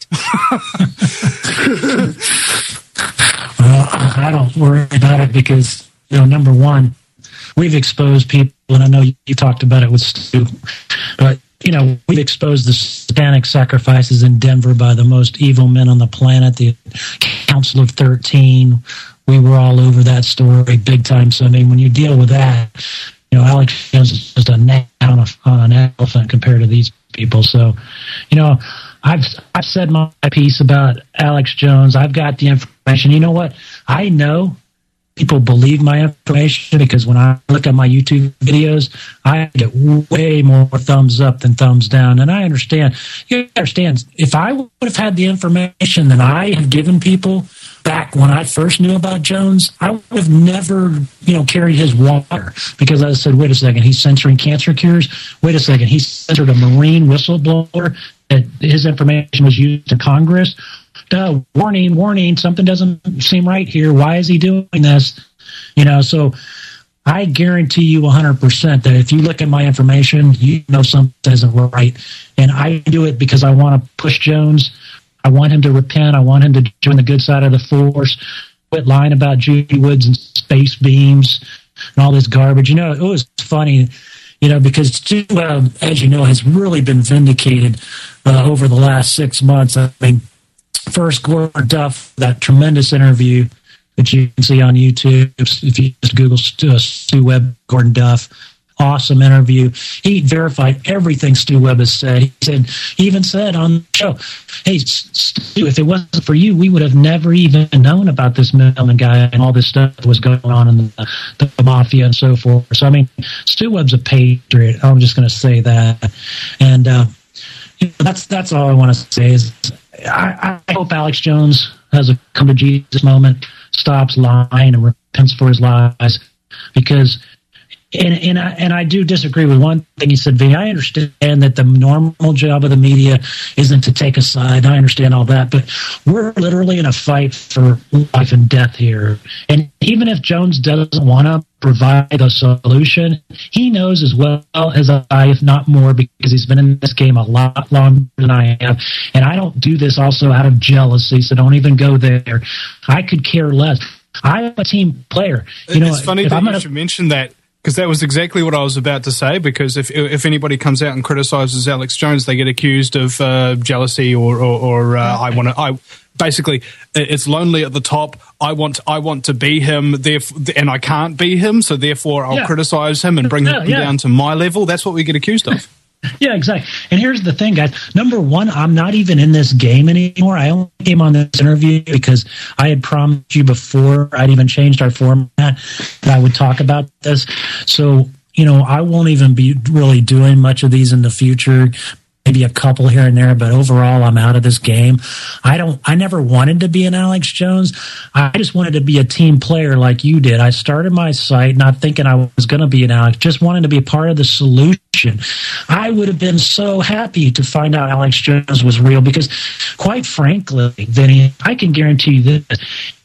Well, I don't worry about it because, you know, number one, we've exposed people, and I know you, you talked about it with Stu, but, you know, we've exposed the satanic sacrifices in Denver by the most evil men on the planet, the Council of thirteen. We were all over that story big time. So, I mean, when you deal with that, you know, Alex Jones is just a gnat on, a, on an elephant compared to these people. So, you know, I've I've said my piece about Alex Jones. I've got the information. You know what? I know people believe my information because when I look at my YouTube videos, I get way more thumbs up than thumbs down. And I understand. You understand, if I would have had the information that I have given people back when I first knew about Jones, I would have never, you know, carried his water, because I said, wait a second, he's censoring cancer cures. Wait a second, he censored a Marine whistleblower that his information was used in Congress. Uh, warning, warning, something doesn't seem right here. Why is he doing this? You know, so I guarantee you one hundred percent that if you look at my information, you know something isn't right. And I do it because I want to push Jones. I want him to repent. I want him to join the good side of the force. Quit lying about Judy Woods and space beams and all this garbage. You know, it was funny, you know, because Stu, uh, as you know, has really been vindicated uh, over the last six months. I mean, first Gordon Duff, that tremendous interview that you can see on YouTube if you just Google Stu, uh, Stu Webb, Gordon Duff. Awesome interview. He verified everything Stu Webb has said. He said, he even said on the show, hey, Stu, if it wasn't for you, we would have never even known about this Millman guy and all this stuff that was going on in the, the, the mafia and so forth. So, I mean, Stu Webb's a patriot. I'm just going to say that. And uh, you know, that's that's all I want to say is I, I hope Alex Jones has a come to Jesus moment, stops lying and repents for his lies, because And and I, and I do disagree with one thing he said, Vinny. I understand that the normal job of the media isn't to take a side. I understand all that, but we're literally in a fight for life and death here. And even if Jones doesn't want to provide a solution, he knows as well as I, if not more, because he's been in this game a lot longer than I have. And I don't do this also out of jealousy, so don't even go there. I could care less. I'm a team player. You know, it's funny if that I'm you gonna, should mention that, because that was exactly what I was about to say, because if if anybody comes out and criticizes Alex Jones, they get accused of uh, jealousy or, or, or uh, I want to... I basically, it's lonely at the top. I want I want to be him, therefore, and I can't be him, so therefore I'll Yeah. criticize him and bring Yeah, him yeah. down to my level. That's what we get accused of. Yeah, exactly. And here's the thing, guys. Number one, I'm not even in this game anymore. I only came on this interview because I had promised you before I'd even changed our format that I would talk about this. So, you know, I won't even be really doing much of these in the future. Maybe a couple here and there, but overall, I'm out of this game. I don't. I never wanted to be an Alex Jones. I just wanted to be a team player like you did. I started my site not thinking I was going to be an Alex, just wanted to be a part of the solution. I would have been so happy to find out Alex Jones was real because, quite frankly, Vinny, I can guarantee you this.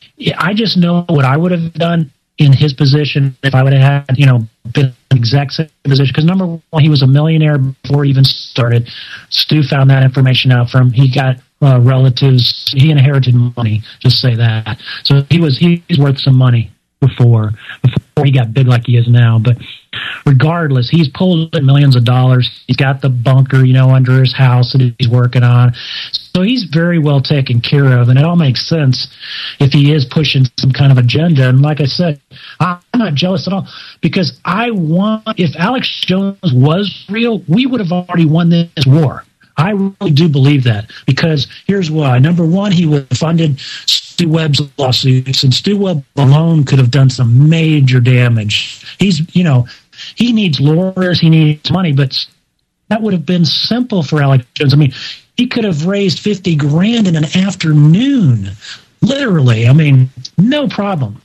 I just know what I would have done in his position if I would have had, you know, been in the exact same position. Because number one, he was a millionaire before he even started. Stu found that information out from him. He got uh, relatives. He inherited money. Just say that. So he was he's worth some money before before he got big like he is now. But regardless, he's pulled in millions of dollars. He's got the bunker, you know, under his house that he's working on. So he's very well taken care of, and it all makes sense if he is pushing some kind of agenda. And like I said, I'm not jealous at all because I want, if Alex Jones was real, we would have already won this war. I really do believe that because here's why. Number one, he would have funded Stu Webb's lawsuits, and Stu Webb alone could have done some major damage. He's, you know, he needs lawyers, he needs money, but that would have been simple for Alex Jones. I mean, he could have raised fifty grand in an afternoon, literally. I mean, no problem.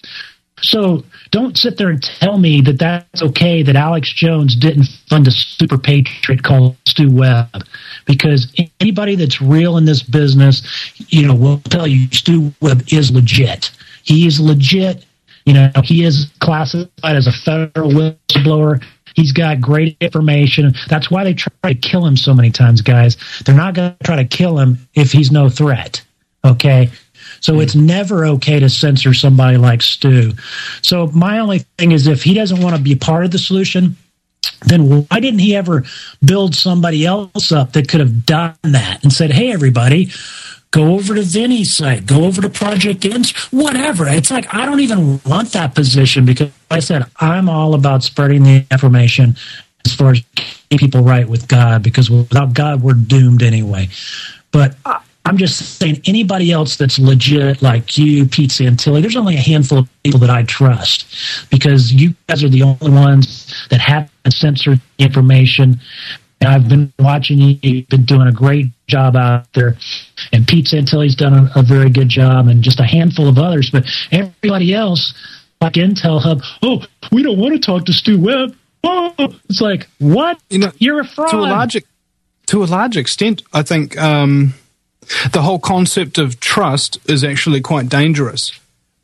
So don't sit there and tell me that that's okay that Alex Jones didn't fund a super patriot called Stu Webb, because anybody that's real in this business, you know, will tell you Stu Webb is legit. He is legit. You know, he is classified as a federal whistleblower. He's got great information. That's why they try to kill him so many times, guys. They're not going to try to kill him if he's no threat, okay? So it's never okay to censor somebody like Stu. So my only thing is if he doesn't want to be part of the solution, then why didn't he ever build somebody else up that could have done that and said, hey, everybody, go over to Vinny's site, go over to Project Ins, whatever. It's like I don't even want that position because, like I said, I'm all about spreading the information as far as keeping people right with God, because without God, we're doomed anyway. But I'm just saying anybody else that's legit like you, Pete Santilli, there's only a handful of people that I trust because you guys are the only ones that haven't censored the information. And I've been watching you. You've been doing a great job out there. And Pete Santilli's done a, a very good job, and just a handful of others. But everybody else, like Intel Hub, oh, we don't want to talk to Stu Webb. Oh, it's like, what? You know, You're a fraud. To a large, to a large extent, I think um, the whole concept of trust is actually quite dangerous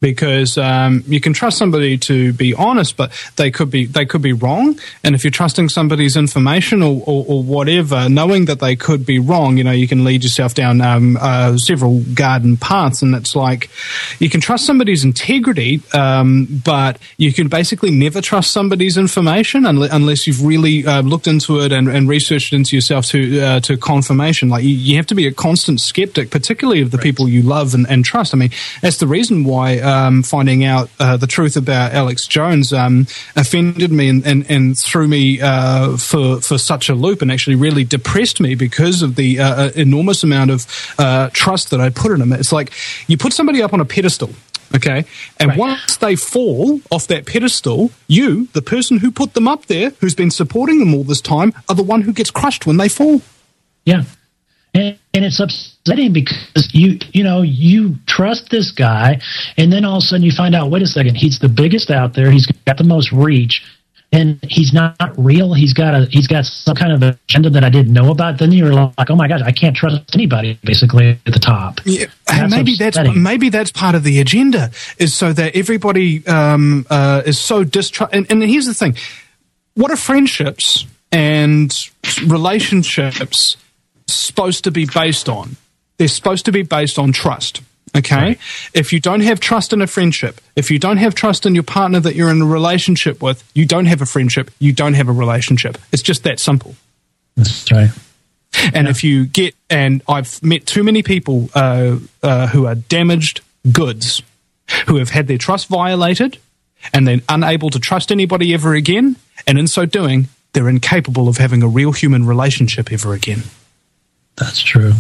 because um, you can trust somebody to be honest, but they could be they could be wrong. And if you're trusting somebody's information or, or, or whatever, knowing that they could be wrong, you know, you can lead yourself down um, uh, several garden paths. And it's like you can trust somebody's integrity, um, but you can basically never trust somebody's information unless, unless you've really uh, looked into it and, and researched into yourself to uh, to confirmation. Like you, you have to be a constant skeptic, particularly of the right. people you love and, and trust. I mean, that's the reason why um, finding out uh, the truth about Alex Jones um, offended me and, and, and threw me uh, for for such a loop, and actually really depressed me because of the uh, enormous amount of uh, trust that I put in him. It's like you put somebody up on a pedestal. Okay, and right. once they fall off that pedestal, you, the person who put them up there, who's been supporting them all this time, are the one who gets crushed when they fall. Yeah, and, and it's upsetting because you, you know, you trust this guy, and then all of a sudden you find out, wait a second, he's the biggest out there, he's got the most reach, and he's not real. He's got a he's got some kind of agenda that I didn't know about. Then you're like, oh my gosh, I can't trust anybody. Basically, at the top. Yeah, and maybe upsetting. that's maybe that's part of the agenda, is so that everybody um, uh, is so distrust. And, and here's the thing: what are friendships and relationships supposed to be based on? They're supposed to be based on trust. Okay, right. If you don't have trust in a friendship, if you don't have trust in your partner that you're in a relationship with, you don't have a friendship, you don't have a relationship. It's just that simple. That's right. And yeah. if you get, and I've met too many people uh, uh, who are damaged goods, who have had their trust violated, and then unable to trust anybody ever again, and in so doing, they're incapable of having a real human relationship ever again. That's true.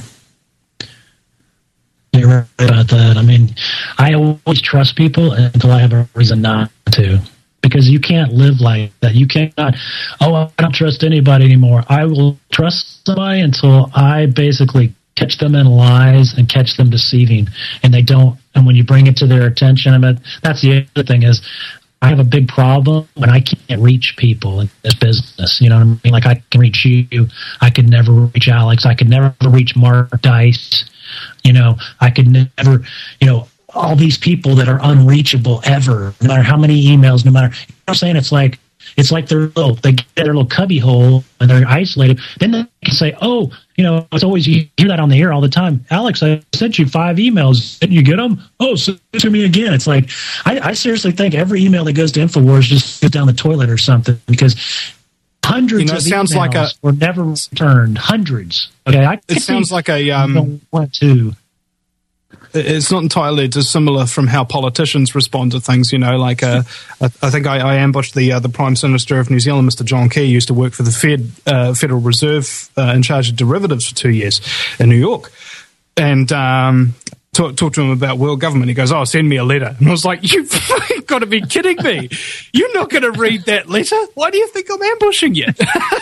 You're right about that. I mean, I always trust people until I have a reason not to, because you can't live like that. You cannot, oh, I don't trust anybody anymore. I will trust somebody until I basically catch them in lies and catch them deceiving, and they don't. And when you bring it to their attention, I mean, that's the other thing is, I have a big problem when I can't reach people in this business. You know what I mean? Like, I can reach you. I could never reach Alex. I could never reach Mark Dice. You know, I could never, you know, all these people that are unreachable ever, no matter how many emails, no matter, you know what I'm saying? It's like, it's like they're little, they get their little cubby hole and they're isolated. Then they can say, oh, you know, it's always, you hear that on the air all the time. Alex, I sent you five emails. Didn't you get them? Oh, send it to me again. It's like, I, I seriously think every email that goes to InfoWars just goes down the toilet or something, because hundreds you know, it of sounds emails like a, were never returned. Hundreds. Okay, I it sounds like a um. Want to. It's not entirely dissimilar from how politicians respond to things. You know, like uh, I, I think I, I ambushed the uh, the Prime Minister of New Zealand, Mister John Key, used to work for the Fed, uh, Federal Reserve, uh, in charge of derivatives for two years in New York, and um, talk, talked to him about world government. He goes, "Oh, send me a letter," and I was like, "You've got to be kidding me! You're not going to read that letter? Why do you think I'm ambushing you?"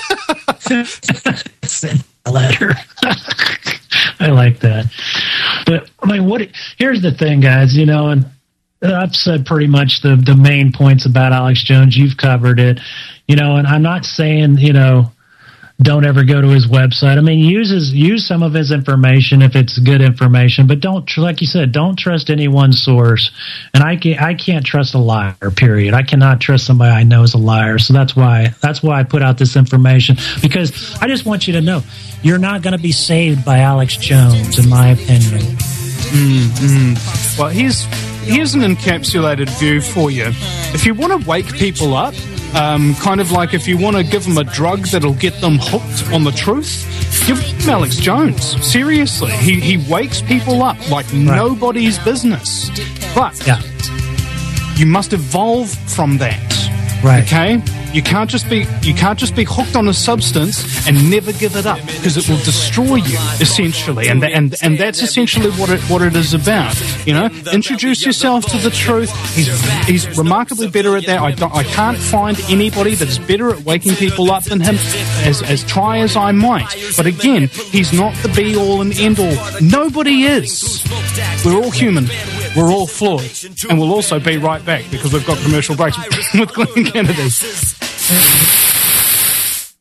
Send a letter. I like that. But I mean, what? Here's the thing, guys. You know, and I've said pretty much the the main points about Alex Jones. You've covered it. You know, and I'm not saying, you know, don't ever go to his website. I mean, use his, use some of his information if it's good information, but don't, like you said, don't trust any one source. And I can't, I can't trust a liar, period. I cannot trust somebody I know is a liar. So that's why, that's why I put out this information, because I just want you to know you're not going to be saved by Alex Jones, in my opinion. Mm-hmm. Well, here's, here's an encapsulated view for you. If you want to wake people up, Um, kind of like if you want to give them a drug that'll get them hooked on the truth, give them Alex Jones. Seriously, he he wakes people up like right. nobody's business. But yeah. you must evolve from that. Right. Okay? You can't just be you can't just be hooked on a substance and never give it up, because it will destroy you, essentially. And that, and and that's essentially what it what it is about. You know, introduce yourself to the truth. He's he's remarkably better at that. I don't, I can't find anybody that's better at waking people up than him. As as try as I might, but again, he's not the be all and end all. Nobody is. We're all human. We're all flawed, and we'll also be right back because we've got commercial breaks with Glenn Kennedy. All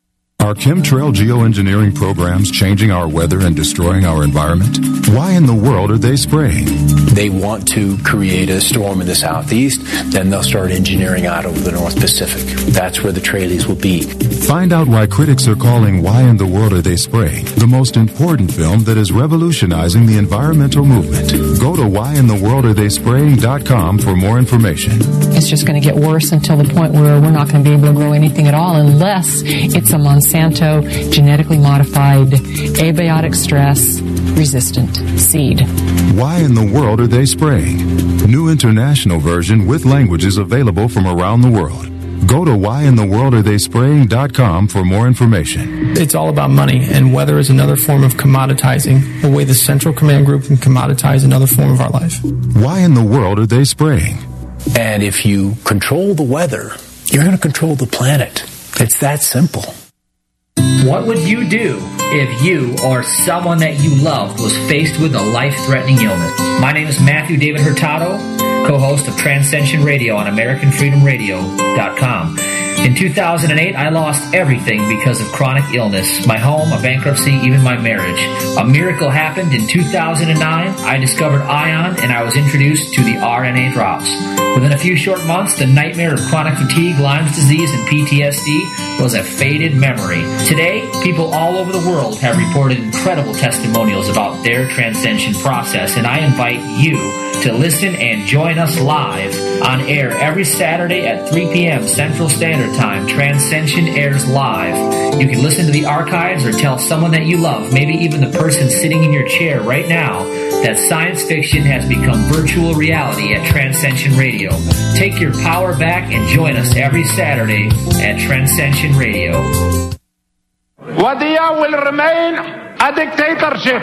Are chemtrail geoengineering programs changing our weather and destroying our environment? Why in the world are they spraying? They want to create a storm in the southeast, then they'll start engineering out over the North Pacific. That's where the trailies will be. Find out why critics are calling Why in the World Are They Spraying the most important film that is revolutionizing the environmental movement. Go to why in the world are they spraying dot com for more information. It's just going to get worse until the point where we're not going to be able to grow anything at all unless it's a Monsanto genetically modified abiotic stress resistant seed. Why in the world are they spraying? New international version with languages available from around the world. Go to why in the world are they spraying dot com for more information. It's all about money, and weather is another form of commoditizing, the way the Central Command Group can commoditize another form of our life. Why in the world are they spraying? And if you control the weather, you're going to control the planet. It's that simple. What would you do if you or someone that you loved was faced with a life-threatening illness? My name is Matthew David Hurtado, co-host of Transcension Radio on American Freedom Radio dot com. In two thousand eight, I lost everything because of chronic illness. My home, a bankruptcy, even my marriage. A miracle happened in two thousand nine. I discovered ION and I was introduced to the R N A drops. Within a few short months, the nightmare of chronic fatigue, Lyme's disease, and P T S D was a faded memory. Today, people all over the world have reported incredible testimonials about their transcension process, and I invite you to listen and join us live on air every Saturday at three p.m. Central Standard Time. Transcension airs live. You can listen to the archives or tell someone that you love, maybe even the person sitting in your chair right now, that science fiction has become virtual reality at Transcension Radio. Take your power back and join us every Saturday at Transcension Radio. Wadiya will remain a dictatorship.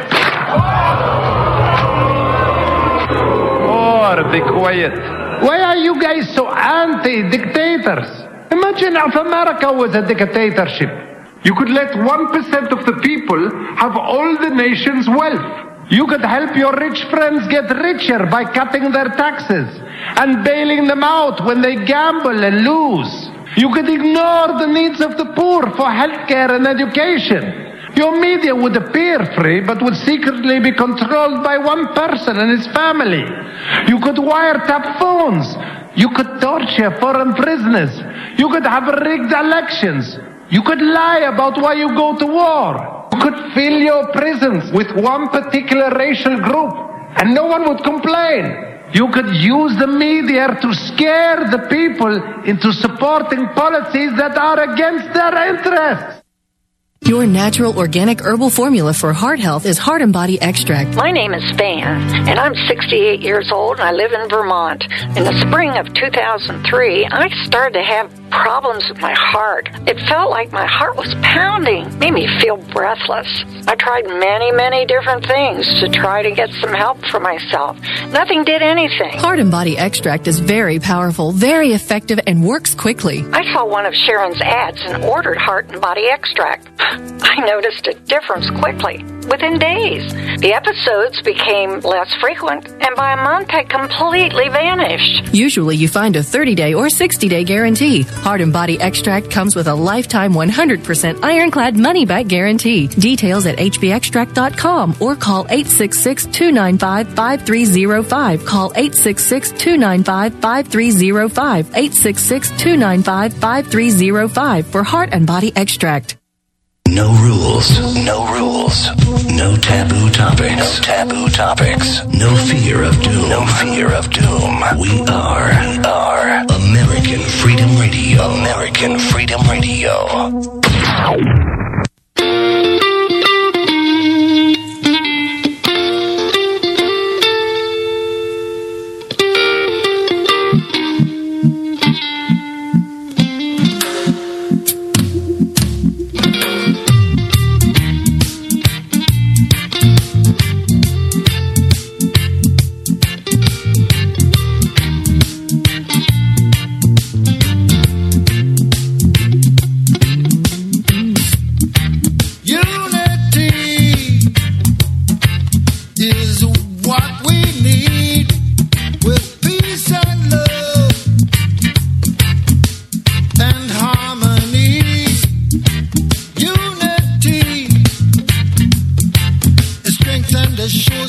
Oh, be quiet. Why are you guys so anti-dictators? Imagine if America was a dictatorship. You could let one percent of the people have all the nation's wealth. You could help your rich friends get richer by cutting their taxes and bailing them out when they gamble and lose. You could ignore the needs of the poor for healthcare and education. Your media would appear free, but would secretly be controlled by one person and his family. You could wiretap phones. You could torture foreign prisoners. You could have rigged elections. You could lie about why you go to war. You could fill your prisons with one particular racial group, and no one would complain. You could use the media to scare the people into supporting policies that are against their interests. Your natural organic herbal formula for heart health is Heart and Body Extract. My name is Van, and I'm sixty-eight years old, and I live in Vermont. In the spring of two thousand three, I started to have problems with my heart. It felt like my heart was pounding, made me feel breathless. I tried many, many different things to try to get some help for myself. Nothing did anything. Heart and Body Extract is very powerful, very effective, and works quickly. I saw one of Sharon's ads and ordered Heart and Body Extract. I noticed a difference quickly, within days. The episodes became less frequent, and by a month had completely vanished. Usually you find a thirty-day or sixty-day guarantee. Heart and Body Extract comes with a lifetime one hundred percent ironclad money-back guarantee. Details at H B extract dot com or call eight six six, two nine five, five three zero five. Call eight six six, two nine five, five three zero five. eight six six, two nine five, five three zero five for Heart and Body Extract. No rules, no rules, no taboo topics, no taboo topics, no fear of doom, no fear of doom. We are, we are American Freedom Radio, American Freedom Radio.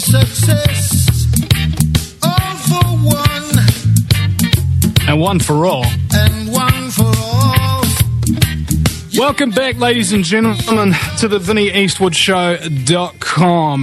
success, all for one, and one for all. and one for all. Welcome back, ladies and gentlemen, to the Vinnie Eastwood Show dot com.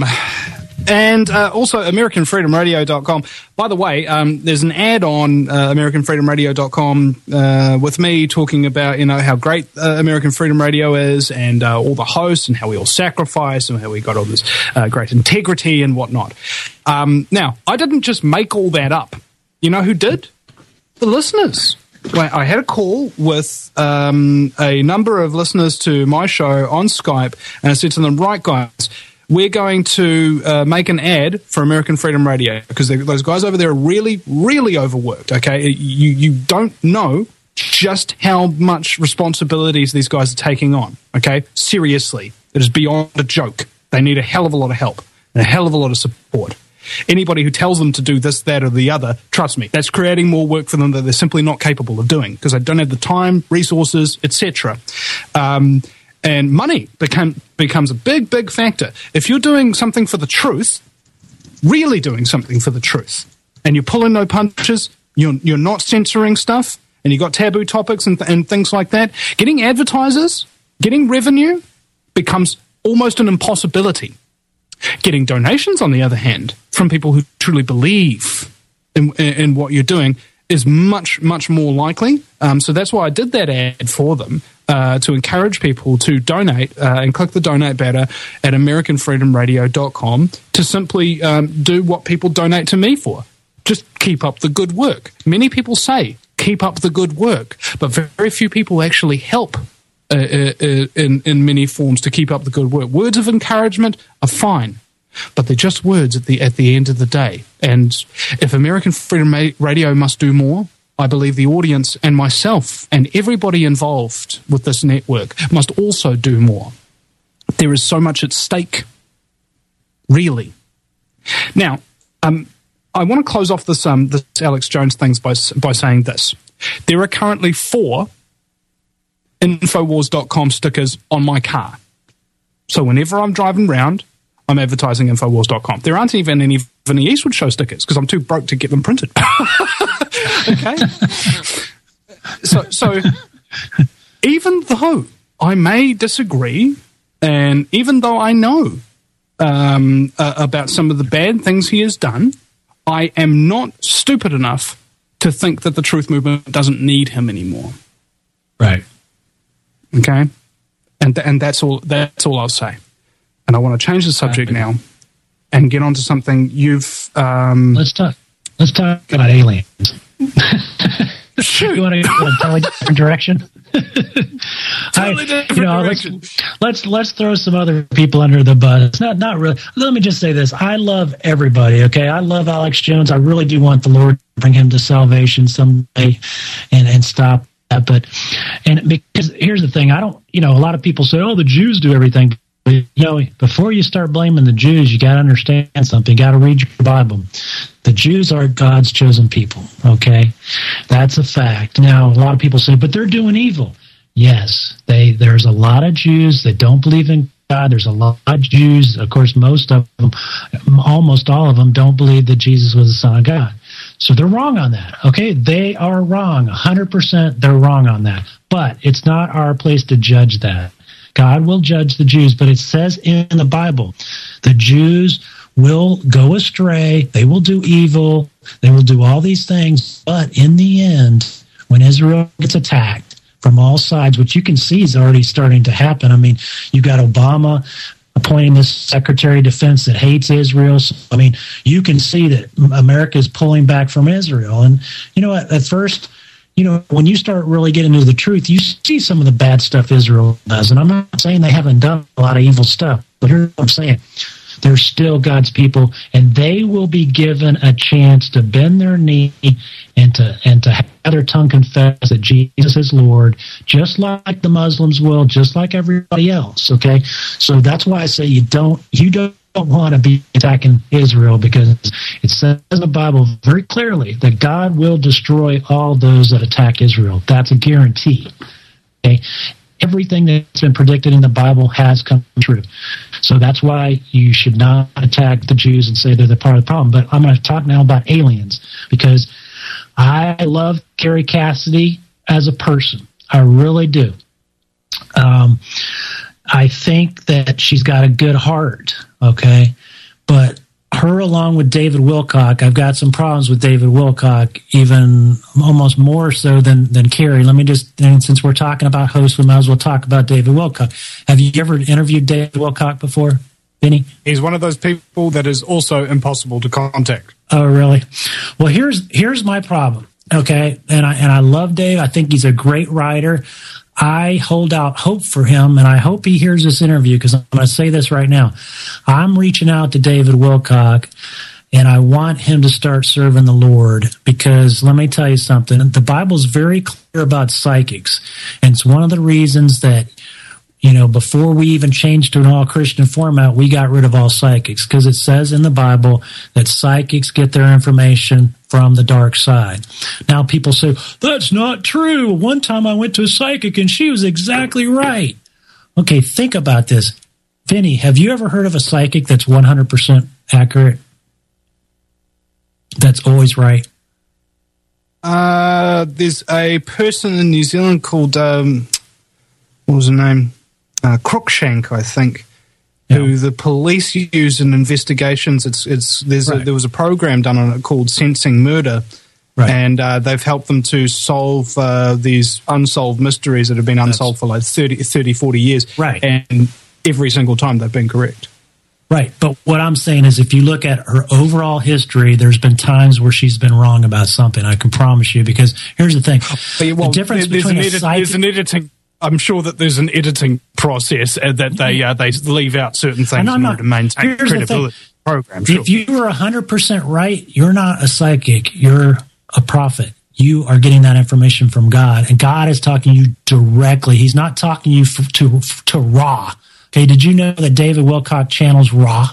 And uh, also American Freedom Radio dot com. By the way, um, there's an ad on uh, American Freedom Radio dot com uh, with me talking about, you know, how great uh, American Freedom Radio is, and uh, all the hosts, and how we all sacrifice, and how we got all this uh, great integrity and whatnot. Um, now, I didn't just make all that up. You know who did? The listeners. Well, I had a call with um, a number of listeners to my show on Skype, and I said to them, right, guys, we're going to uh, make an ad for American Freedom Radio, because those guys over there are really, really overworked, okay? You, you don't know just how much responsibilities these guys are taking on, okay? Seriously. It is beyond a joke. They need a hell of a lot of help and a hell of a lot of support. Anybody who tells them to do this, that, or the other, trust me, that's creating more work for them that they're simply not capable of doing, because they don't have the time, resources, et cetera. Um, and money become, becomes a big, big factor. If you're doing something for the truth, really doing something for the truth, and you're pulling no punches, you're, you're not censoring stuff, and you've got taboo topics and, th- and things like that, getting advertisers, getting revenue becomes almost an impossibility. Getting donations, on the other hand, from people who truly believe in, in, in what you're doing is much, much more likely. Um, so that's why I did that ad for them, uh, to encourage people to donate uh, and click the donate banner at American Freedom Radio dot com to simply um, do what people donate to me for. Just keep up the good work. Many people say, keep up the good work, but very few people actually help Uh, uh, in, in many forms to keep up the good work. Words of encouragement are fine, but they're just words at the at the end of the day. And if American Freedom Radio must do more, I believe the audience and myself and everybody involved with this network must also do more. There is so much at stake, really. Now, um, I want to close off this um, this Alex Jones things by by saying this: there are currently four Infowars dot com stickers on my car. So whenever I'm driving around, I'm advertising Infowars dot com. There aren't even any Vinnie Eastwood Show stickers because I'm too broke to get them printed. Okay? so, so even though I may disagree, and even though I know um, uh, about some of the bad things he has done, I am not stupid enough to think that the truth movement doesn't need him anymore. Right. Okay, and th- and that's all. That's all I'll say. And I want to change the subject now and get on to something you've. Um, let's talk. Let's talk about aliens. Shoot. You want to go in a totally different direction? Totally I, different you know, direction. Let's, let's let's throw some other people under the bus. Not not really. Let me just say this: I love everybody. Okay, I love Alex Jones. I really do want the Lord to bring him to salvation someday, and and stop. But and because here's the thing, I don't, you know, a lot of people say, oh, the Jews do everything. But, you know, before you start blaming the Jews, you got to understand something. You got to read your Bible. The Jews are God's chosen people. Okay, that's a fact. Now, a lot of people say, but they're doing evil. Yes, they. There's a lot of Jews that don't believe in God. There's a lot of Jews. Of course, most of them, almost all of them, don't believe that Jesus was the Son of God. So they're wrong on that, okay? They are wrong, one hundred percent they're wrong on that. But it's not our place to judge that. God will judge the Jews, but it says in the Bible, the Jews will go astray, they will do evil, they will do all these things, but in the end, when Israel gets attacked from all sides, which you can see is already starting to happen. I mean, you got Obama appointing this Secretary of Defense that hates Israel. So, I mean, you can see that America is pulling back from Israel. And, you know, at, at first, you know, when you start really getting into the truth, you see some of the bad stuff Israel does. And I'm not saying they haven't done a lot of evil stuff, but here's what I'm saying. They're still God's people, and they will be given a chance to bend their knee and to and to have their tongue confess that Jesus is Lord, just like the Muslims will, just like everybody else. Okay, so that's why I say you don't you don't want to be attacking Israel, because it says in the Bible very clearly that God will destroy all those that attack Israel. That's a guarantee. Okay. Everything that's been predicted in the Bible has come true. So that's why you should not attack the Jews and say they're the part of the problem. But I'm going to talk now about aliens, because I love Carrie Cassidy as a person. I really do. Um, I think that she's got a good heart, okay? But her, along with David Wilcock, I've got some problems with David Wilcock, even almost more so than, than Carrie. Let me just, and since we're talking about hosts, we might as well talk about David Wilcock. Have you ever interviewed David Wilcock before, Vinny? He's one of those people that is also impossible to contact. Oh, really? Well, here's here's my problem, okay? And I and I love Dave. I think he's a great writer. I hold out hope for him, and I hope he hears this interview, because I'm going to say this right now. I'm reaching out to David Wilcock, and I want him to start serving the Lord, because let me tell you something. The Bible's very clear about psychics, and it's one of the reasons that, you know, before we even changed to an all-Christian format, we got rid of all psychics, because it says in the Bible that psychics get their information from the dark side. Now people say, that's not true. One time I went to a psychic and she was exactly right. Okay, think about this. Vinny, have you ever heard of a psychic that's one hundred percent accurate? That's always right? Uh, there's a person in New Zealand called, um, what was her name? Uh, Cruikshank, I think. Yeah. Who the police use in investigations. It's it's there's right. a, there was a program done on it called Sensing Murder, right. and uh, they've helped them to solve uh, these unsolved mysteries that have been unsolved That's, for like thirty, thirty, forty years. Right. And every single time they've been correct. Right. But what I'm saying is, if you look at her overall history, there's been times where she's been wrong about something. I can promise you, because here's the thing: well, the difference there, between an a edit, psychic, there's an editing. I'm sure that there's an editing process uh, that they uh, they leave out certain things in order to maintain credibility. Program. Sure. If you were one hundred percent right, you're not a psychic. You're a prophet. You are getting that information from God, and God is talking to you directly. He's not talking to you f- to to Ra. Okay, did you know that David Wilcock channels Ra?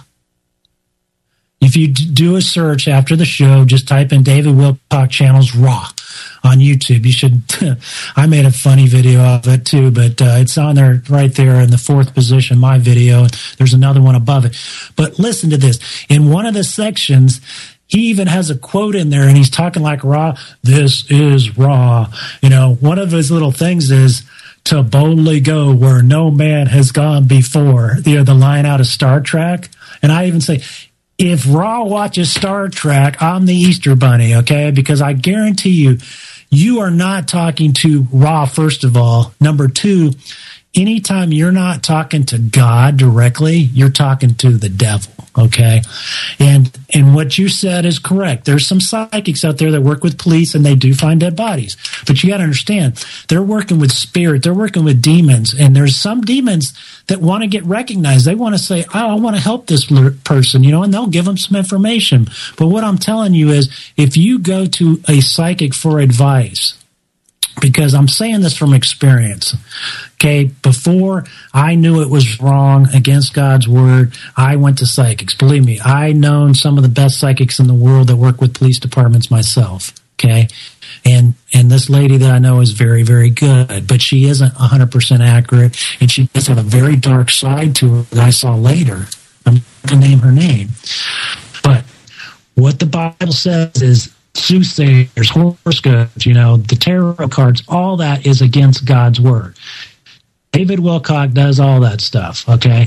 If you d- do a search after the show, just type in David Wilcock channels Ra on YouTube. You should. I made a funny video of it too, but uh, it's on there right there in the fourth position, my video. And there's another one above it. But listen to this. In one of the sections, he even has a quote in there, and he's talking like Ra. This is Ra. You know, one of his little things is to boldly go where no man has gone before. You know, the line out of Star Trek. And I even say, if Ra watches Star Trek, I'm the Easter Bunny, okay? Because I guarantee you, you are not talking to Ra, first of all. Number two, anytime you're not talking to God directly, you're talking to the devil, okay? And and what you said is correct. There's some psychics out there that work with police, and they do find dead bodies. But you got to understand, they're working with spirit. They're working with demons. And there's some demons that want to get recognized. They want to say, oh, I want to help this person, you know, and they'll give them some information. But what I'm telling you is, if you go to a psychic for advice, because I'm saying this from experience, okay, before I knew it was wrong against God's word, I went to psychics. Believe me, I known some of the best psychics in the world that work with police departments myself, okay? And and this lady that I know is very, very good, but she isn't one hundred percent accurate, and she does have a very dark side to her that I saw later. I'm not going to name her name. But what the Bible says is, soothsayers, horoscopes, you know, the tarot cards, all that is against God's word. David Wilcock does all that stuff, okay?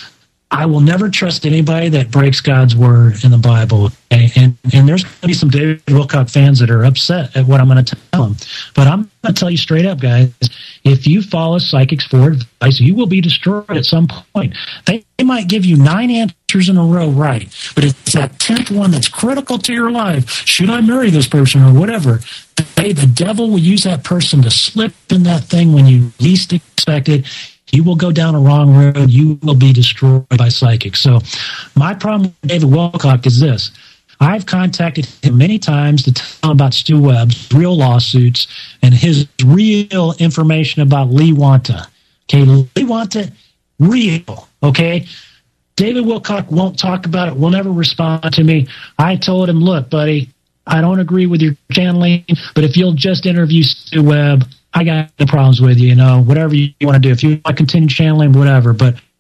I will never trust anybody that breaks God's word in the Bible. Okay? And and there's going to be some David Wilcock fans that are upset at what I'm going to tell them. But I'm going to tell you straight up, guys, if you follow psychics for advice, you will be destroyed at some point. They, they might give you nine answers in a row right, but it's that tenth one that's critical to your life. Should I marry this person or whatever? They, the devil will use that person to slip in that thing when you least expect it. You will go down a wrong road. You will be destroyed by psychics. So my problem with David Wilcock is this. I've contacted him many times to tell him about Stu Webb's real lawsuits and his real information about Lee Wanta. Okay, Lee Wanta, real, okay? David Wilcock won't talk about it, will never respond to me. I told him, look, buddy, I don't agree with your channeling, but if you'll just interview Stu Webb, I got no problems with you, you know, whatever you want to do. If you want to continue channeling, whatever. But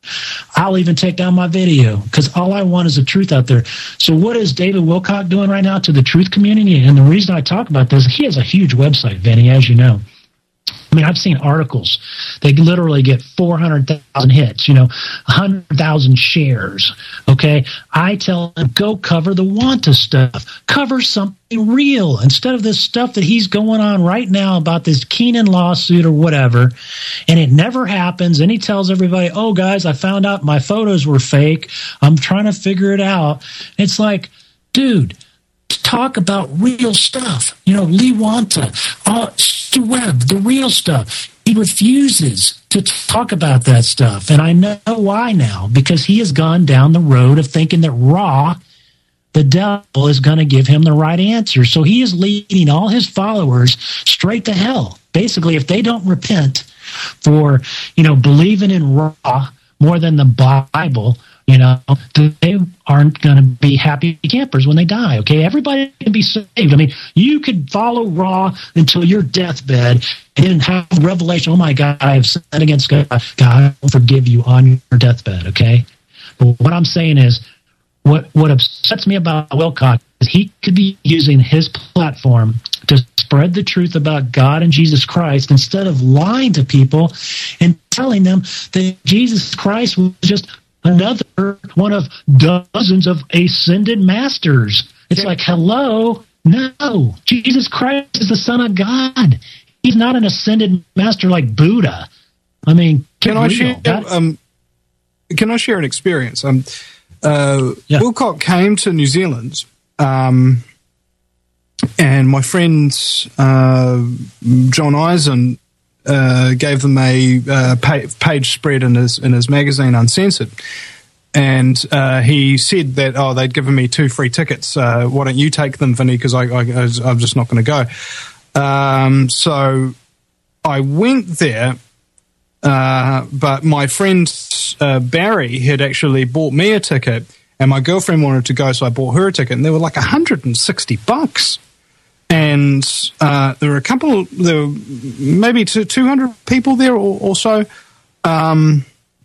I'll even take down my video because all I want is the truth out there. So what is David Wilcock doing right now to the truth community? And the reason I talk about this, he has a huge website, Vinny, as you know. I mean, I've seen articles. They literally get four hundred thousand hits, you know, one hundred thousand shares, okay? I tell them, go cover the Wanta stuff. Cover something real instead of this stuff that he's going on right now about this Keenan lawsuit or whatever, and it never happens. And he tells everybody, oh, guys, I found out my photos were fake. I'm trying to figure it out. It's like, dude, talk about real stuff. You know, Lee Wanta, uh, Stu Webb, the real stuff. He refuses to talk about that stuff. And I know why now, because he has gone down the road of thinking that Raw, the devil, is going to give him the right answer. So he is leading all his followers straight to hell. Basically, if they don't repent for, you know, believing in Raw more than the Bible, you know, they aren't going to be happy campers when they die, okay? Everybody can be saved. I mean, you could follow Raw until your deathbed and then have revelation, oh, my God, I have sinned against God. God will forgive you on your deathbed, okay? But what I'm saying is, what, what upsets me about Wilcock is he could be using his platform to spread the truth about God and Jesus Christ instead of lying to people and telling them that Jesus Christ was just another one of dozens of ascended masters. It's like, hello, no, Jesus Christ is the Son of God. He's not an ascended master like Buddha. I mean, can I share? Um, can I share an experience? Um, uh, yeah. Wilcock came to New Zealand, um, and my friend uh, John Eisen Uh, gave them a uh, page spread in his in his magazine, Uncensored, and uh, he said that oh they'd given me two free tickets. Uh, why don't you take them, Vinny? Because I, I I'm just not going to go. Um, so I went there, uh, but my friend uh, Barry had actually bought me a ticket, and my girlfriend wanted to go, so I bought her a ticket, and they were like one hundred sixty bucks. And uh, there were a couple, there were maybe two hundred people there or, or so. Um,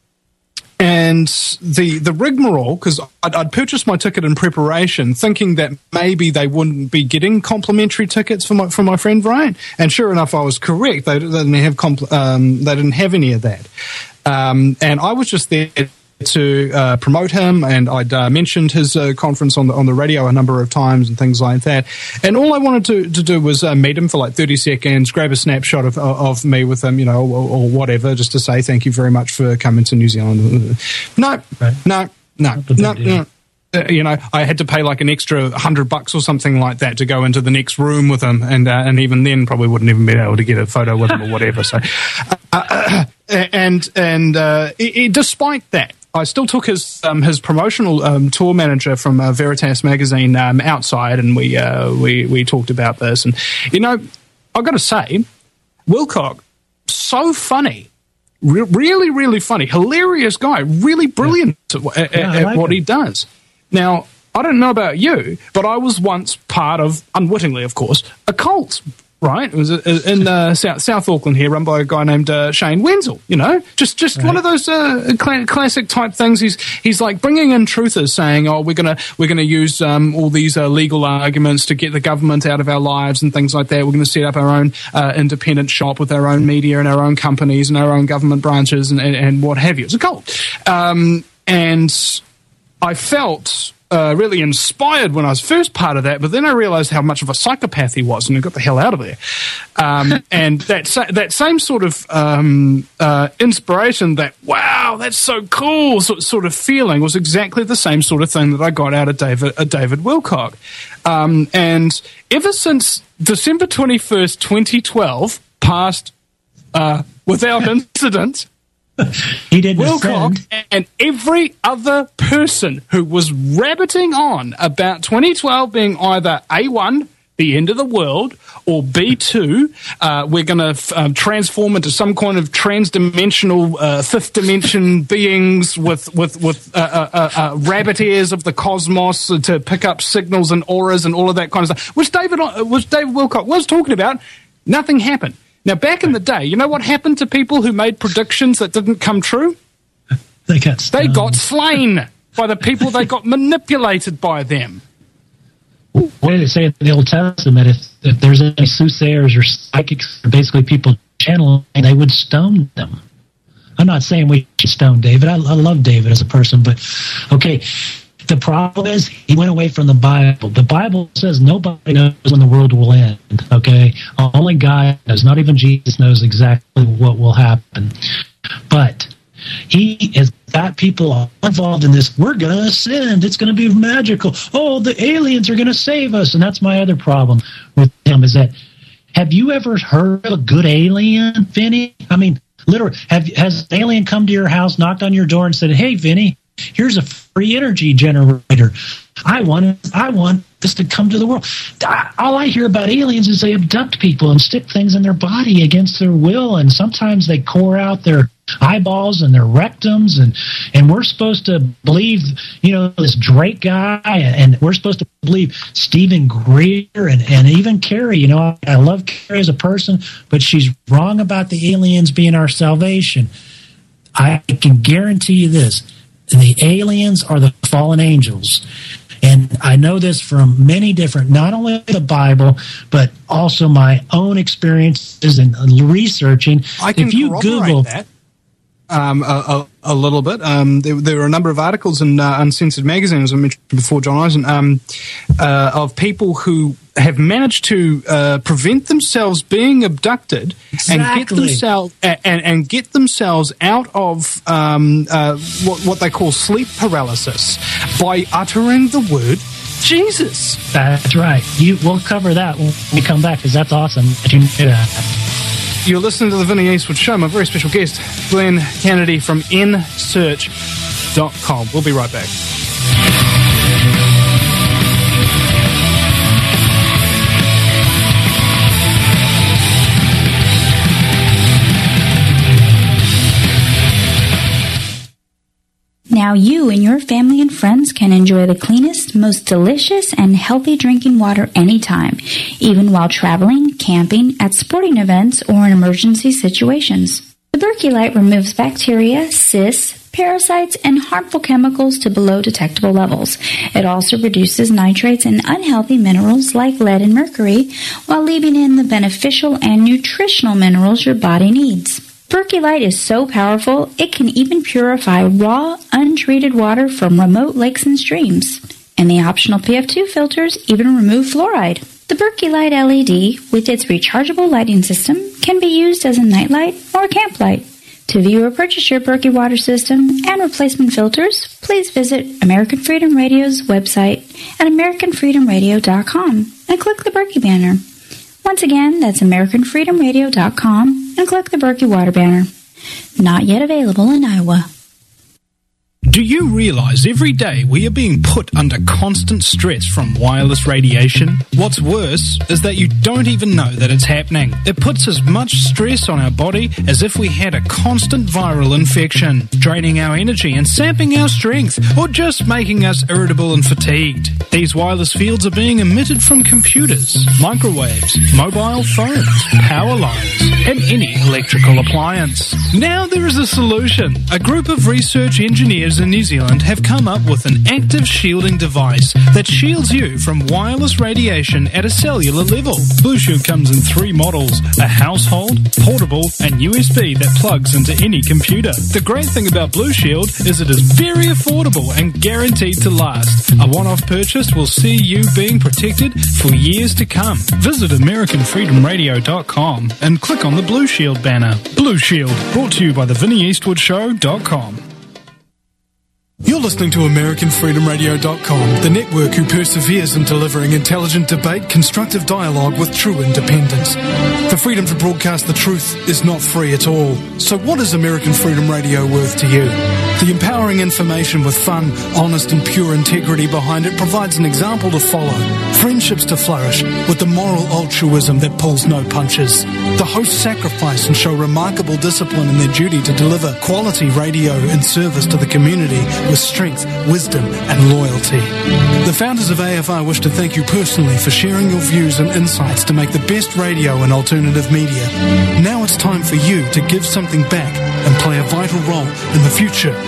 and the the rigmarole, because I'd, I'd purchased my ticket in preparation, thinking that maybe they wouldn't be getting complimentary tickets for my for my friend Brian. And sure enough, I was correct. They, they didn't have compl- um, they didn't have any of that. Um, and I was just there to uh, promote him, and I'd uh, mentioned his uh, conference on the on the radio a number of times and things like that. And all I wanted to, to do was uh, meet him for like thirty seconds, grab a snapshot of of me with him, you know, or, or whatever, just to say thank you very much for coming to New Zealand. No, right. no, no, no, no. Uh, you know, I had to pay like an extra hundred bucks or something like that to go into the next room with him, and uh, and even then probably wouldn't even be able to get a photo with him or whatever. So, uh, uh, and and uh, it, it, despite that, I still took his um, his promotional um, tour manager from uh, Veritas magazine um, outside, and we uh, we we talked about this. And you know, I've got to say, Wilcock, so funny, Re- really, really funny, hilarious guy, really brilliant yeah. at, yeah, at like what him. he does. Now, I don't know about you, but I was once part of, unwittingly, of course, a cult. Right, it was in uh, South, South Auckland here, run by a guy named uh, Shane Wenzel. You know, just just right. one of those uh, cl- classic type things. He's he's like bringing in truthers, saying, "Oh, we're gonna we're gonna use um, all these uh, legal arguments to get the government out of our lives and things like that. We're going to set up our own uh, independent shop with our own media and our own companies and our own government branches and and, and what have you." It's a cult, um, and I felt Uh, really inspired when I was first part of that, but then I realized how much of a psychopath he was, and I got the hell out of there. Um, and that sa- that same sort of um, uh, inspiration, that wow, that's so cool, sort, sort of feeling, was exactly the same sort of thing that I got out of David uh, David Wilcock. Um, and ever since December twenty-first, twenty twelve, passed uh, without incident. He did Wilcock and every other person who was rabbiting on about twenty twelve being either A one, the end of the world, or B two, uh, we're going to f- um, transform into some kind of trans-dimensional uh, fifth dimension beings with with with uh, uh, uh, uh, rabbit ears of the cosmos to pick up signals and auras and all of that kind of stuff, which David uh, which David Wilcock was talking about. Nothing happened. Now, back in the day, you know what happened to people who made predictions that didn't come true? They got They got slain by the people that got manipulated by them. What did it say in the Old Testament? If, if there's any soothsayers or psychics, or basically people channeling, they would stone them. I'm not saying we should stone David. I, I love David as a person, but okay. The problem is he went away from the Bible. The Bible says nobody knows when the world will end. Okay, only God knows. Not even Jesus knows exactly what will happen. But he has got people involved in this. We're going to ascend. It's going to be magical. Oh, the aliens are going to save us. And that's my other problem with him is that, have you ever heard of a good alien, Vinny? I mean, literally, have, has an alien come to your house, knocked on your door, and said, "Hey, Vinny, here's a free energy generator. I want I want this to come to the world." I, all I hear about aliens is they abduct people and stick things in their body against their will, and sometimes they core out their eyeballs and their rectums, and and we're supposed to believe, you know, this Drake guy, and we're supposed to believe Stephen Greer and, and even Carrie. You know, I, I love Carrie as a person, but she's wrong about the aliens being our salvation. I can guarantee you this. The aliens are the fallen angels. And I know this from many different, not only the Bible, but also my own experiences and researching. I can if you corroborate Google that um, a, a, a little bit. Um, there, there were a number of articles in uh, Uncensored Magazine, as I mentioned before, John Eisen, um, uh, of people who have managed to uh, prevent themselves being abducted Exactly. and get themselves and, and get themselves out of um, uh, what, what they call sleep paralysis by uttering the word Jesus. That's right. You, we'll cover that when we come back, because that's awesome. That you knew that. You're listening to the Vinny Eastwood Show. My very special guest, Glenn Kennedy from N search dot com. We'll be right back. Now you and your family and friends can enjoy the cleanest, most delicious, and healthy drinking water anytime, even while traveling, camping, at sporting events, or in emergency situations. The Berkey Light removes bacteria, cysts, parasites, and harmful chemicals to below detectable levels. It also reduces nitrates and unhealthy minerals like lead and mercury, while leaving in the beneficial and nutritional minerals your body needs. Berkey Light is so powerful, it can even purify raw, untreated water from remote lakes and streams. And the optional P F two filters even remove fluoride. The Berkey Light L E D, with its rechargeable lighting system, can be used as a nightlight or camp light. To view or purchase your Berkey water system and replacement filters, please visit American Freedom Radio's website at american freedom radio dot com and click the Berkey banner. Once again, that's american freedom radio dot com and click the Berkey water banner. Not yet available in Iowa. Do you realize every day we are being put under constant stress from wireless radiation? What's worse is that you don't even know that it's happening. It puts as much stress on our body as if we had a constant viral infection, draining our energy and sapping our strength, or just making us irritable and fatigued. These wireless fields are being emitted from computers, microwaves, mobile phones, power lines, and any electrical appliance. Now there is a solution. A group of research engineers in New Zealand have come up with an active shielding device that shields you from wireless radiation at a cellular level. Blue Shield comes in three models: a household, portable, and U S B that plugs into any computer. The great thing about Blue Shield is it is very affordable and guaranteed to last. A one-off purchase will see you being protected for years to come. Visit american freedom radio dot com and click on the Blue Shield banner. Blue Shield, brought to you by the vinny eastwood show dot com. You're listening to American Freedom Radio dot com, the network who perseveres in delivering intelligent debate, constructive dialogue with true independence. The freedom to broadcast the truth is not free at all. So what is American Freedom Radio worth to you? The empowering information with fun, honest and pure integrity behind it provides an example to follow, friendships to flourish, with the moral altruism that pulls no punches. The hosts sacrifice and show remarkable discipline in their duty to deliver quality radio in service to the community with strength, wisdom and loyalty. The founders of A F R wish to thank you personally for sharing your views and insights to make the best radio and alternative media. Now it's time for you to give something back and play a vital role in the future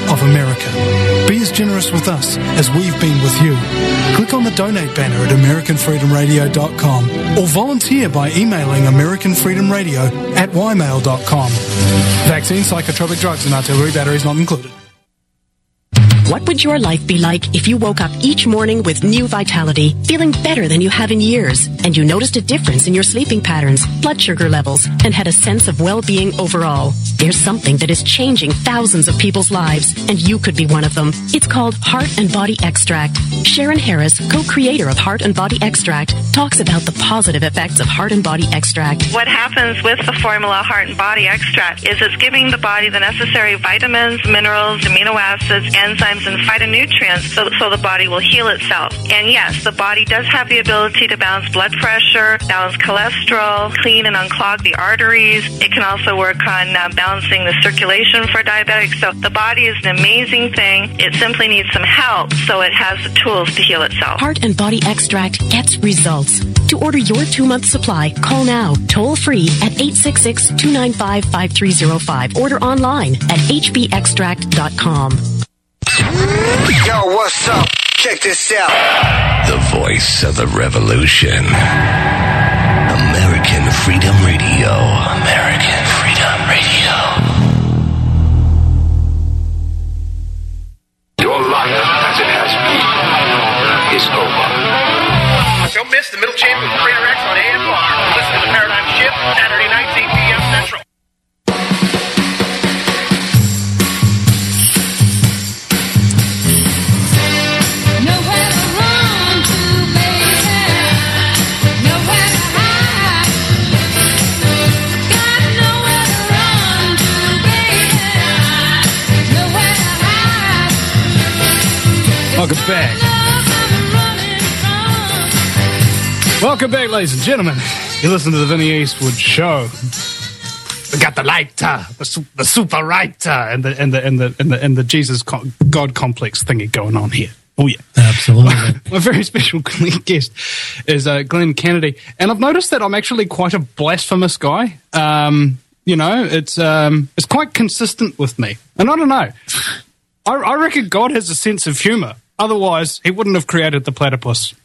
of America. Be as generous with us as we've been with you. Click on the donate banner at American Freedom Radio dot com or volunteer by emailing American Freedom Radio at y mail dot com. Vaccine, psychotropic drugs and artillery batteries not included. What would your life be like if you woke up each morning with new vitality, feeling better than you have in years, and you noticed a difference in your sleeping patterns, blood sugar levels, and had a sense of well-being overall? There's something that is changing thousands of people's lives, and you could be one of them. It's called Heart and Body Extract. Sharon Harris, co-creator of Heart and Body Extract, talks about the positive effects of Heart and Body Extract. What happens with the formula Heart and Body Extract is it's giving the body the necessary vitamins, minerals, amino acids, enzymes, and phytonutrients so, so the body will heal itself. And yes, the body does have the ability to balance blood pressure, balance cholesterol, clean and unclog the arteries. It can also work on uh, balancing the circulation for diabetics. So the body is an amazing thing. It simply needs some help so it has the tools to heal itself. Heart and Body Extract gets results. To order your two-month supply, call now, toll-free at eight six six, two nine five, five three zero five. Order online at h b extract dot com. Yo, what's up? Check this out. The voice of the revolution. American Freedom Radio. American Freedom Radio. Your life, as it has been, is over. Don't miss the middle chamber of Prayer X on A M R. Listen to the Paradigm Shift, Saturday nights, eight p.m. Central. Welcome back. Welcome back, ladies and gentlemen. You listen to the Vinny Eastwood Show. We got the lighter, the, su- the super writer, and the and the and the and the, and the Jesus co- God complex thingy going on here. Oh yeah, absolutely. My very special guest is uh, Glenn Kennedy, and I've noticed that I'm actually quite a blasphemous guy. Um, you know, it's um, it's quite consistent with me, and I don't know. I, I reckon God has a sense of humor. Otherwise, he wouldn't have created the platypus.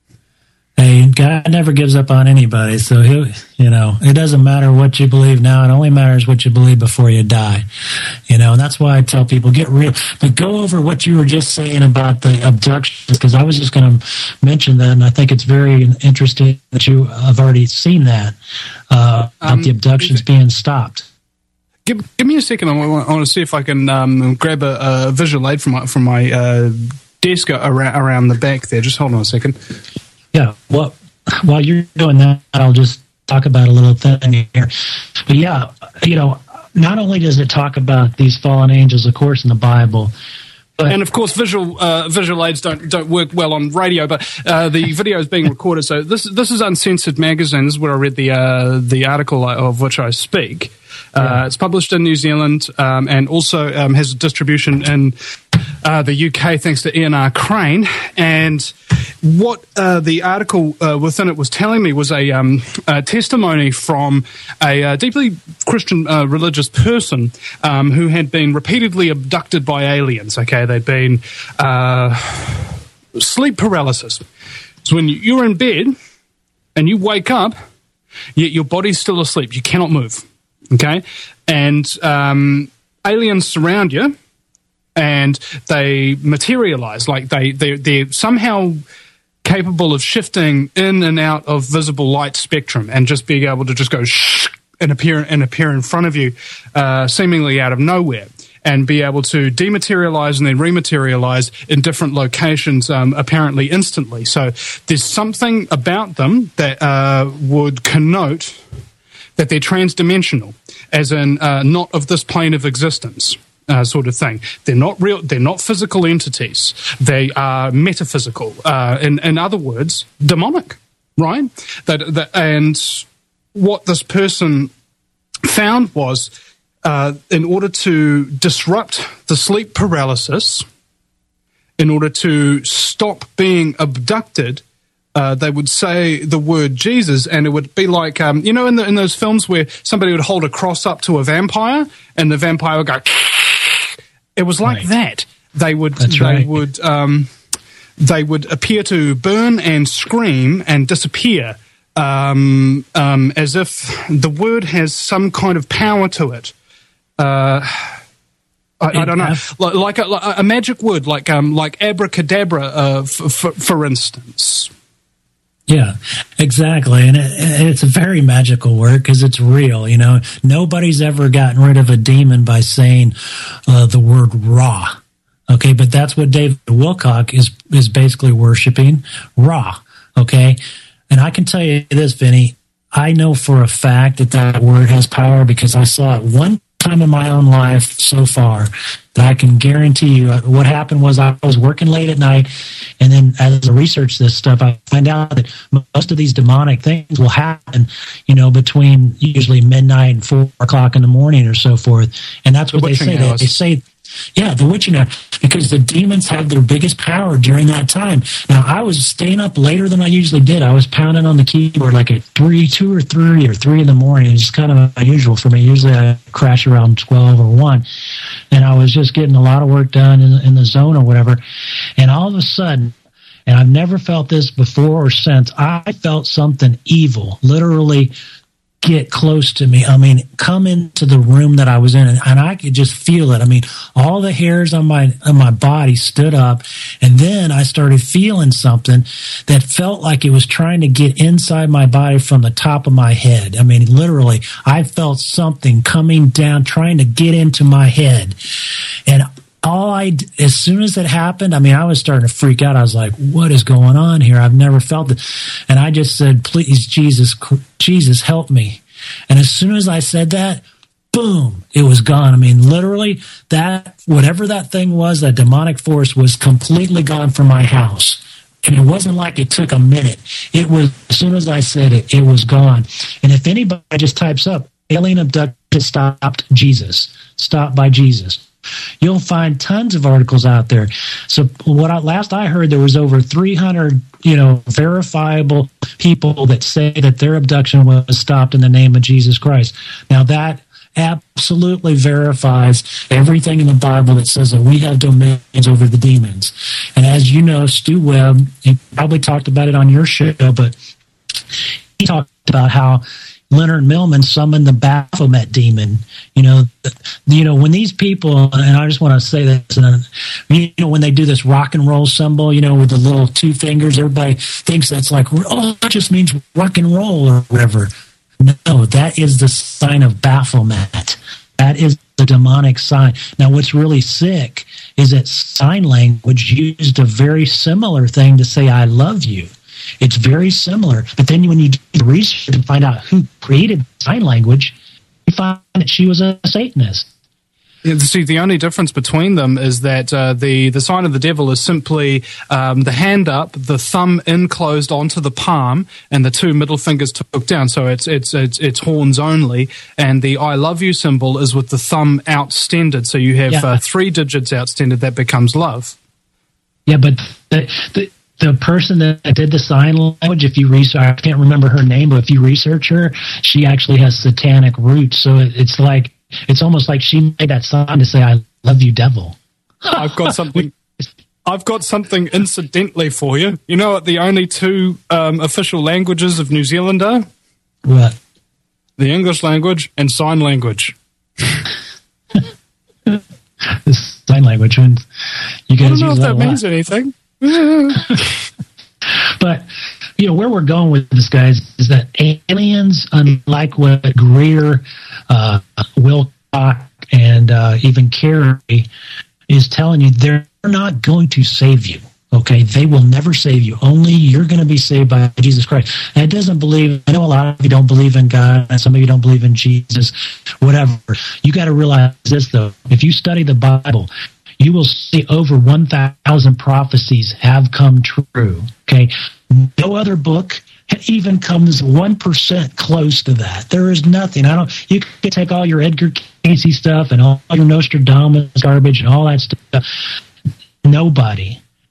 Hey, God never gives up on anybody, so he, you know, it doesn't matter what you believe now. It only matters what you believe before you die. You know, and that's why I tell people, get real. But go over what you were just saying about the abductions, because I was just going to mention that, and I think it's very interesting that you have already seen that, uh, about um, the abductions being stopped. Give, give me a second. I want, I want to see if I can um, grab a, a visual aid from my, from my uh, desk around, around the back there. Just hold on a second. Yeah, well, while you're doing that, I'll just talk about a little thing here. But yeah, you know, not only does it talk about these fallen angels, of course, in the Bible, but and of course, visual uh, visual aids don't don't work well on radio, but uh, the video is being recorded. So this this is Uncensored Magazine. This is where I read the uh, the article of which I speak. Uh, yeah. It's published in New Zealand um, and also um, has distribution in uh, the U K thanks to Ian R. Crane. And what uh, the article uh, within it was telling me was a, um, a testimony from a uh, deeply Christian uh, religious person um, who had been repeatedly abducted by aliens. Okay, they'd been uh, sleep paralysis. So when you're in bed and you wake up, yet your body's still asleep. You cannot move. Okay, and um, aliens surround you, and they materialize like they they they're somehow capable of shifting in and out of visible light spectrum, and just being able to just go shh and appear and appear in front of you, uh, seemingly out of nowhere, and be able to dematerialize and then rematerialize in different locations, um, apparently instantly. So there's something about them that uh, would connote that they're transdimensional, as in uh, not of this plane of existence, uh, sort of thing. They're not real. They're not physical entities. They are metaphysical. Uh, in, in other words, demonic, right? That, that and what this person found was, uh, in order to disrupt the sleep paralysis, in order to stop being abducted, Uh, they would say the word Jesus, and it would be like, um, you know, in, the, in those films where somebody would hold a cross up to a vampire, and the vampire would go, It was like Right. that. They would That's they right. would um, they would appear to burn and scream and disappear, um, um, as if the word has some kind of power to it. Uh, I, I don't know, like, like, a, like a magic word, like um, like abracadabra, uh, f- f- for instance. Yeah, exactly. And it, it's a very magical word because it's real. You know, nobody's ever gotten rid of a demon by saying uh, the word Ra. Okay, but that's what David Wilcock is is basically worshiping, Ra. Okay, and I can tell you this, Vinny, I know for a fact that that word has power because I saw it one time in my own life so far that I can guarantee you. What happened was I was working late at night, and then as I research this stuff, I find out that most of these demonic things will happen, you know, between usually midnight and four o'clock in the morning or so forth. And that's what The they say. witching They, hours. they say, yeah, the witching hour, because the demons have their biggest power during that time. Now, I was staying up later than I usually did. I was pounding on the keyboard like at three, two or three or three in the morning. It's kind of unusual for me. Usually I crash around twelve or one. And I was just getting a lot of work done in, in the zone or whatever. And all of a sudden, and I've never felt this before or since, I felt something evil, literally get close to me. I mean, come into the room that I was in, and, and I could just feel it. I mean, all the hairs on my on my body stood up, and then I started feeling something that felt like it was trying to get inside my body from the top of my head. I mean, literally, I felt something coming down, trying to get into my head, and all I, as soon as it happened, I mean, I was starting to freak out. I was like, what is going on here? I've never felt it. And I just said, please, Jesus, Jesus, help me. And as soon as I said that, boom, it was gone. I mean, literally, that, whatever that thing was, that demonic force was completely gone from my house. And it wasn't like it took a minute. It was, as soon as I said it, it was gone. And if anybody just types up, alien abducted stopped Jesus, stopped by Jesus, you'll find tons of articles out there. So what I, last I heard, there was over three hundred, you know, verifiable people that say that their abduction was stopped in the name of Jesus Christ. Now that absolutely verifies everything in the Bible that says that we have dominions over the demons. And as you know, Stu Webb, he probably talked about it on your show, but he talked about how Leonard Millman summoned the Baphomet demon. You know, the, you know when these people, and I just want to say this, and you know, when they do this rock and roll symbol, you know, with the little two fingers, everybody thinks that's like, oh, that just means rock and roll or whatever. No, that is the sign of Baphomet. That is the demonic sign. Now, what's really sick is that sign language used a very similar thing to say, I love you. It's very similar. But then when you do the research and find out who created sign language, you find that she was a Satanist. Yeah, see, the only difference between them is that uh, the, the sign of the devil is simply um, the hand up, the thumb enclosed onto the palm, and the two middle fingers took down. So it's it's it's, it's horns only. And the I love you symbol is with the thumb outstended. So you have Yeah. uh, three digits outstended. That becomes love. Yeah, but the, the the person that did the sign language, if you research, I can't remember her name, but if you research her, she actually has satanic roots. So it, it's like, it's almost like she made that sign to say, I love you, devil. I've got something. I've got something incidentally for you. You know what the only two um, official languages of New Zealand are? What? The English language and sign language. The sign language. When you guys I don't know use if that a lot. means anything. But, you know, where we're going with this, guys, is that aliens, unlike what Greer, uh, Wilcock, and uh, even Carey is telling you, they're not going to save you. Okay, they will never save you. Only you're going to be saved by Jesus Christ. And it doesn't believe, I know a lot of you don't believe in God, and some of you don't believe in Jesus, whatever. You got to realize this, though. If you study the Bible, you will see over one thousand prophecies have come true. Okay, no other book even comes one percent close to that. There is nothing. I don't. You can take all your Edgar Casey stuff and all your Nostradamus garbage and all that stuff. Nobody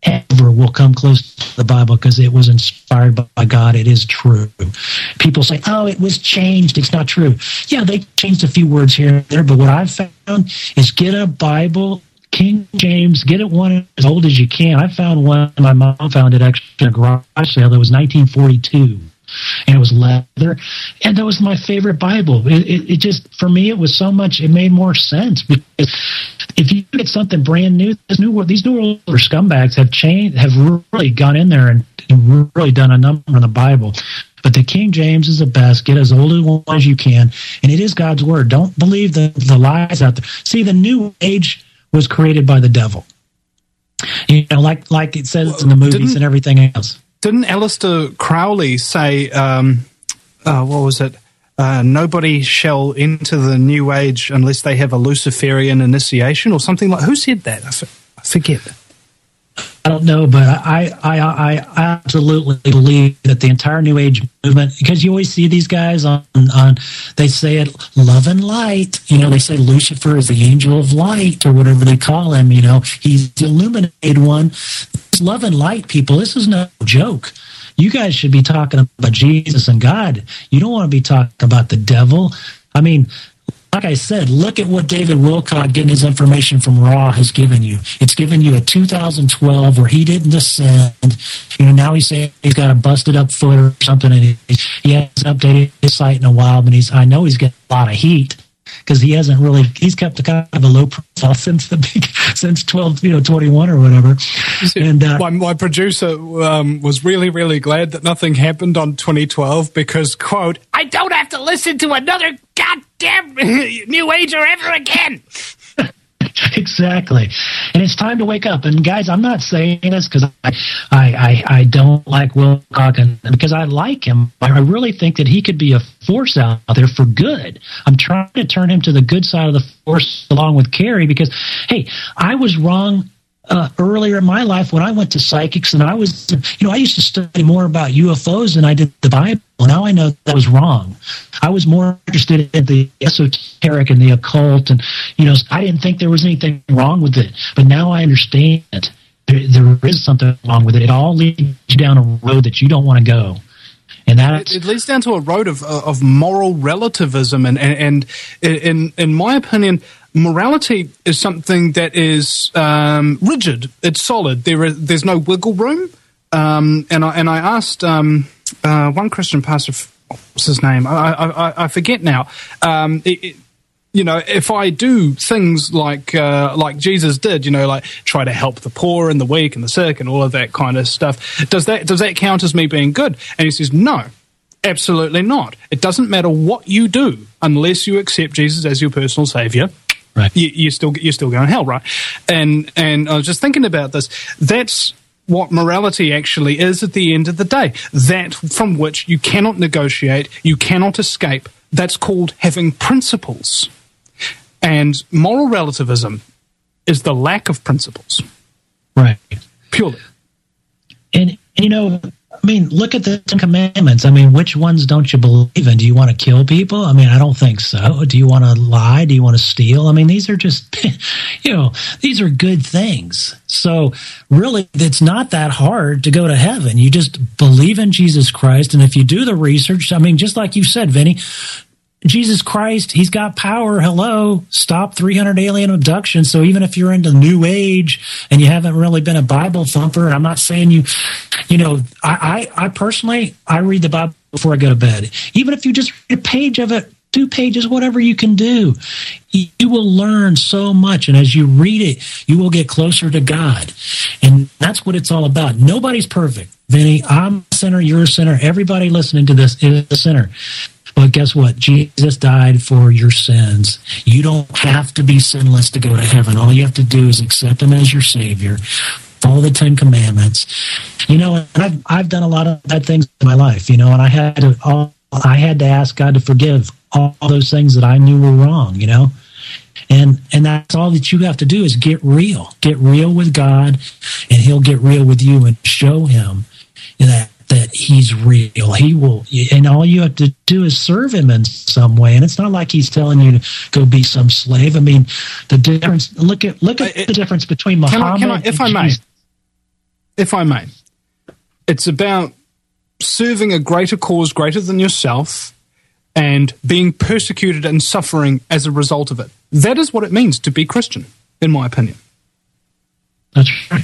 ever will come close to the Bible because it was inspired by God. It is true. People say, oh, it was changed. It's not true. Yeah, they changed a few words here and there, but what I've found is get a Bible, King James, get it one as old as you can. I found one, my mom found it actually in a garage sale that was nineteen forty-two. And it was leather, and that was my favorite Bible. It, it, it just, for me, it was so much, it made more sense, because if you get something brand new, this new these new older scumbags have changed, have really gone in there and, and really done a number on the Bible. But the King James is the best. Get as old as you can, and it is God's word. Don't believe the, the lies out there. See, the New Age was created by the devil. You know, like like it says in the movies Didn't, and everything else. Didn't Aleister Crowley say, um, uh, what was it? Uh, nobody shall enter the New Age unless they have a Luciferian initiation or something like. Who said that? I, f- I forget. I don't know, but I, I, I, I absolutely believe that the entire New Age movement, because you always see these guys on, on, they say it, love and light. You know, they say Lucifer is the angel of light or whatever they call him. You know, he's the illuminated one. Love and light, people. This is no joke. You guys should be talking about Jesus and God. You don't want to be talking about the devil. I mean, like I said, look at what David Wilcock, getting his information from Raw, has given you. It's given you a two thousand twelve where he didn't descend. You know, now he's saying he's got a busted up foot or something, and he, he hasn't updated his site in a while. But he's, I know he's getting a lot of heat because he hasn't really. He's kept a kind of a low profile since the big, since twelve, you know, twenty-one or whatever. And uh, my, my producer um, was really, really glad that nothing happened on twenty twelve because, quote, I don't have to listen to another goddamn New Ager ever again. Exactly. And it's time to wake up. And guys, I'm not saying this because I, I, I, I don't like Wilcock, and because I like him. I really think that he could be a force out there for good. I'm trying to turn him to the good side of the force along with Carrie because, hey, I was wrong Uh, earlier in my life when I went to psychics, and I was, you know, I used to study more about U F Os than I did the Bible. Now I know that was wrong. I was more interested in the esoteric and the occult, and, you know, I didn't think there was anything wrong with it. But now I understand there, there is something wrong with it. It all leads you down a road that you don't want to go. And that it, it leads down to a road of of moral relativism, and and, and in in my opinion, morality is something that is um, rigid. It's solid. There is there's no wiggle room. Um, and I and I asked um, uh, one Christian pastor, what's his name? I I, I forget now. Um, it, it, you know, if I do things like uh, like Jesus did, you know, like try to help the poor and the weak and the sick and all of that kind of stuff, does that does that count as me being good? And he says, no, absolutely not. It doesn't matter what you do unless you accept Jesus as your personal savior. Right. You, you're still you're still going to hell, right? And and I was just thinking about this. That's what morality actually is at the end of the day. That from which you cannot negotiate, you cannot escape. That's called having principles. And moral relativism is the lack of principles. Right. Purely. And, you know, I mean, look at the Ten Commandments. I mean, which ones don't you believe in? Do you want to kill people? I mean, I don't think so. Do you want to lie? Do you want to steal? I mean, these are just, you know, these are good things. So really, it's not that hard to go to heaven. You just believe in Jesus Christ. And if you do the research, I mean, just like you said, Vinny, Jesus Christ, he's got power. Hello, stop three hundred alien abductions. So even if you're into New Age and you haven't really been a Bible thumper, and I'm not saying you, you know, I, I, I personally, I read the Bible before I go to bed. Even if you just read a page of it, two pages, whatever you can do, you will learn so much. And as you read it, you will get closer to God. And that's what it's all about. Nobody's perfect. Vinny, I'm a sinner, you're a sinner. Everybody listening to this is a sinner. But guess what? Jesus died for your sins. You don't have to be sinless to go to heaven. All you have to do is accept him as your Savior, follow the Ten Commandments. You know, and I've, I've done a lot of bad things in my life, you know, and I had to all, I had to ask God to forgive all those things that I knew were wrong, you know. And and that's all that you have to do is get real. Get real with God, and he'll get real with you and show him that that he's real. He will, and all you have to do is serve him in some way. And it's not like he's telling you to go be some slave. I mean, the difference. Look at look at it, the difference between Muhammad. Can I, can I, if I may, if I may. It's about serving a greater cause greater than yourself and being persecuted and suffering as a result of it. That is what it means to be Christian, in my opinion. That's right.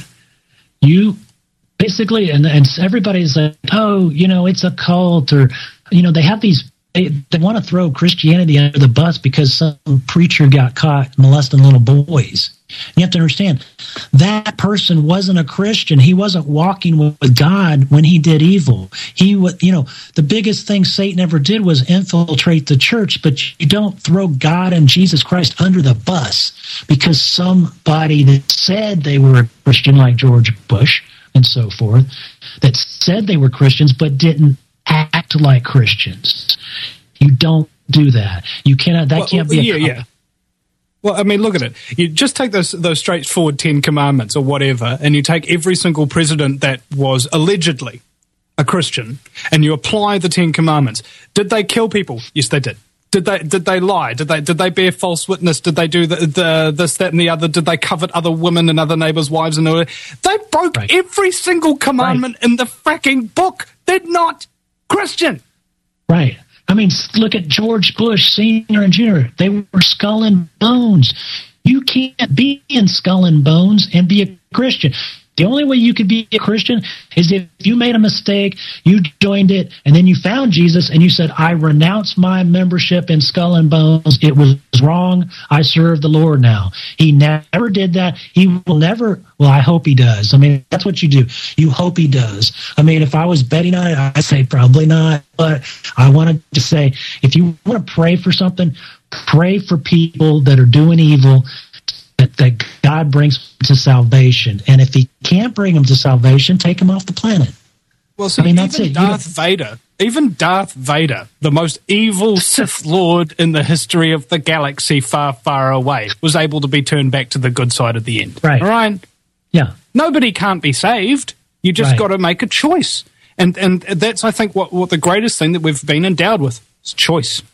You basically, and, and everybody's like, oh, you know, it's a cult, or, you know, they have these, they, they want to throw Christianity under the bus because some preacher got caught molesting little boys. You have to understand, that person wasn't a Christian. He wasn't walking with God when he did evil. He was, you know, the biggest thing Satan ever did was infiltrate the church, but you don't throw God and Jesus Christ under the bus because somebody that said they were a Christian, like George Bush and so forth, that said they were Christians but didn't act like Christians. You don't do that. You cannot, that well, can't be a yeah, yeah. Well, I mean, look at it. You just take those those straightforward Ten Commandments or whatever, and you take every single president that was allegedly a Christian, and you apply the Ten Commandments. Did they kill people? Yes, they did. Did they did they lie? Did they did they bear false witness? Did they do the, the this, that, and the other? Did they covet other women and other neighbors' wives and all that? They broke right. every single commandment right. in the fracking book. They're not Christian. Right. I mean, look at George Bush, Senior and Junior. They were skull and bones. You can't be in skull and bones and be a Christian. The only way you could be a Christian is if you made a mistake, you joined it, and then you found Jesus and you said, I renounce my membership in Skull and Bones. It was wrong. I serve the Lord now. He never did that. He will never, well, I hope he does. I mean, that's what you do. You hope he does. I mean, if I was betting on it, I'd say probably not. But I wanted to say, if you want to pray for something, pray for people that are doing evil, That, that God brings to salvation. And if he can't bring them to salvation, take them off the planet. Well, see, I mean, that's even it. Darth Vader, even Darth Vader, the most evil Sith Lord in the history of the galaxy far, far away, was able to be turned back to the good side at the end. Right. All right? Yeah. Nobody can't be saved. You just right. got to make a choice. And and that's, I think, what, what the greatest thing that we've been endowed with is choice.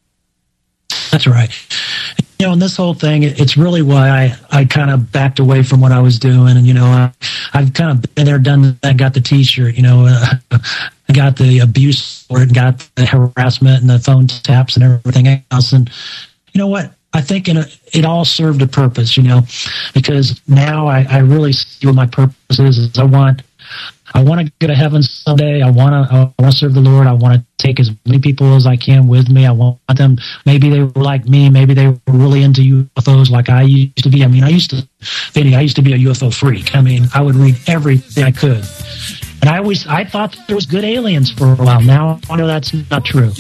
That's right. You know, and this whole thing, it's really why I, I kind of backed away from what I was doing. And, you know, I, I've kind of been there, done that, got the T-shirt, you know, uh, I got the abuse for it, got the harassment and the phone taps and everything else. And you know what? I think in a, it all served a purpose, you know, because now I, I really see what my purpose is. is I want I want to go to heaven someday. I want to I want to serve the Lord. I want to take as many people as I can with me. I want them, maybe they were like me. Maybe they were really into U F Os like I used to be. I mean, I used to, Vinny, I used to be a U F O freak. I mean, I would read everything I could. And I always, I thought there was good aliens for a while. Now I know that's not true.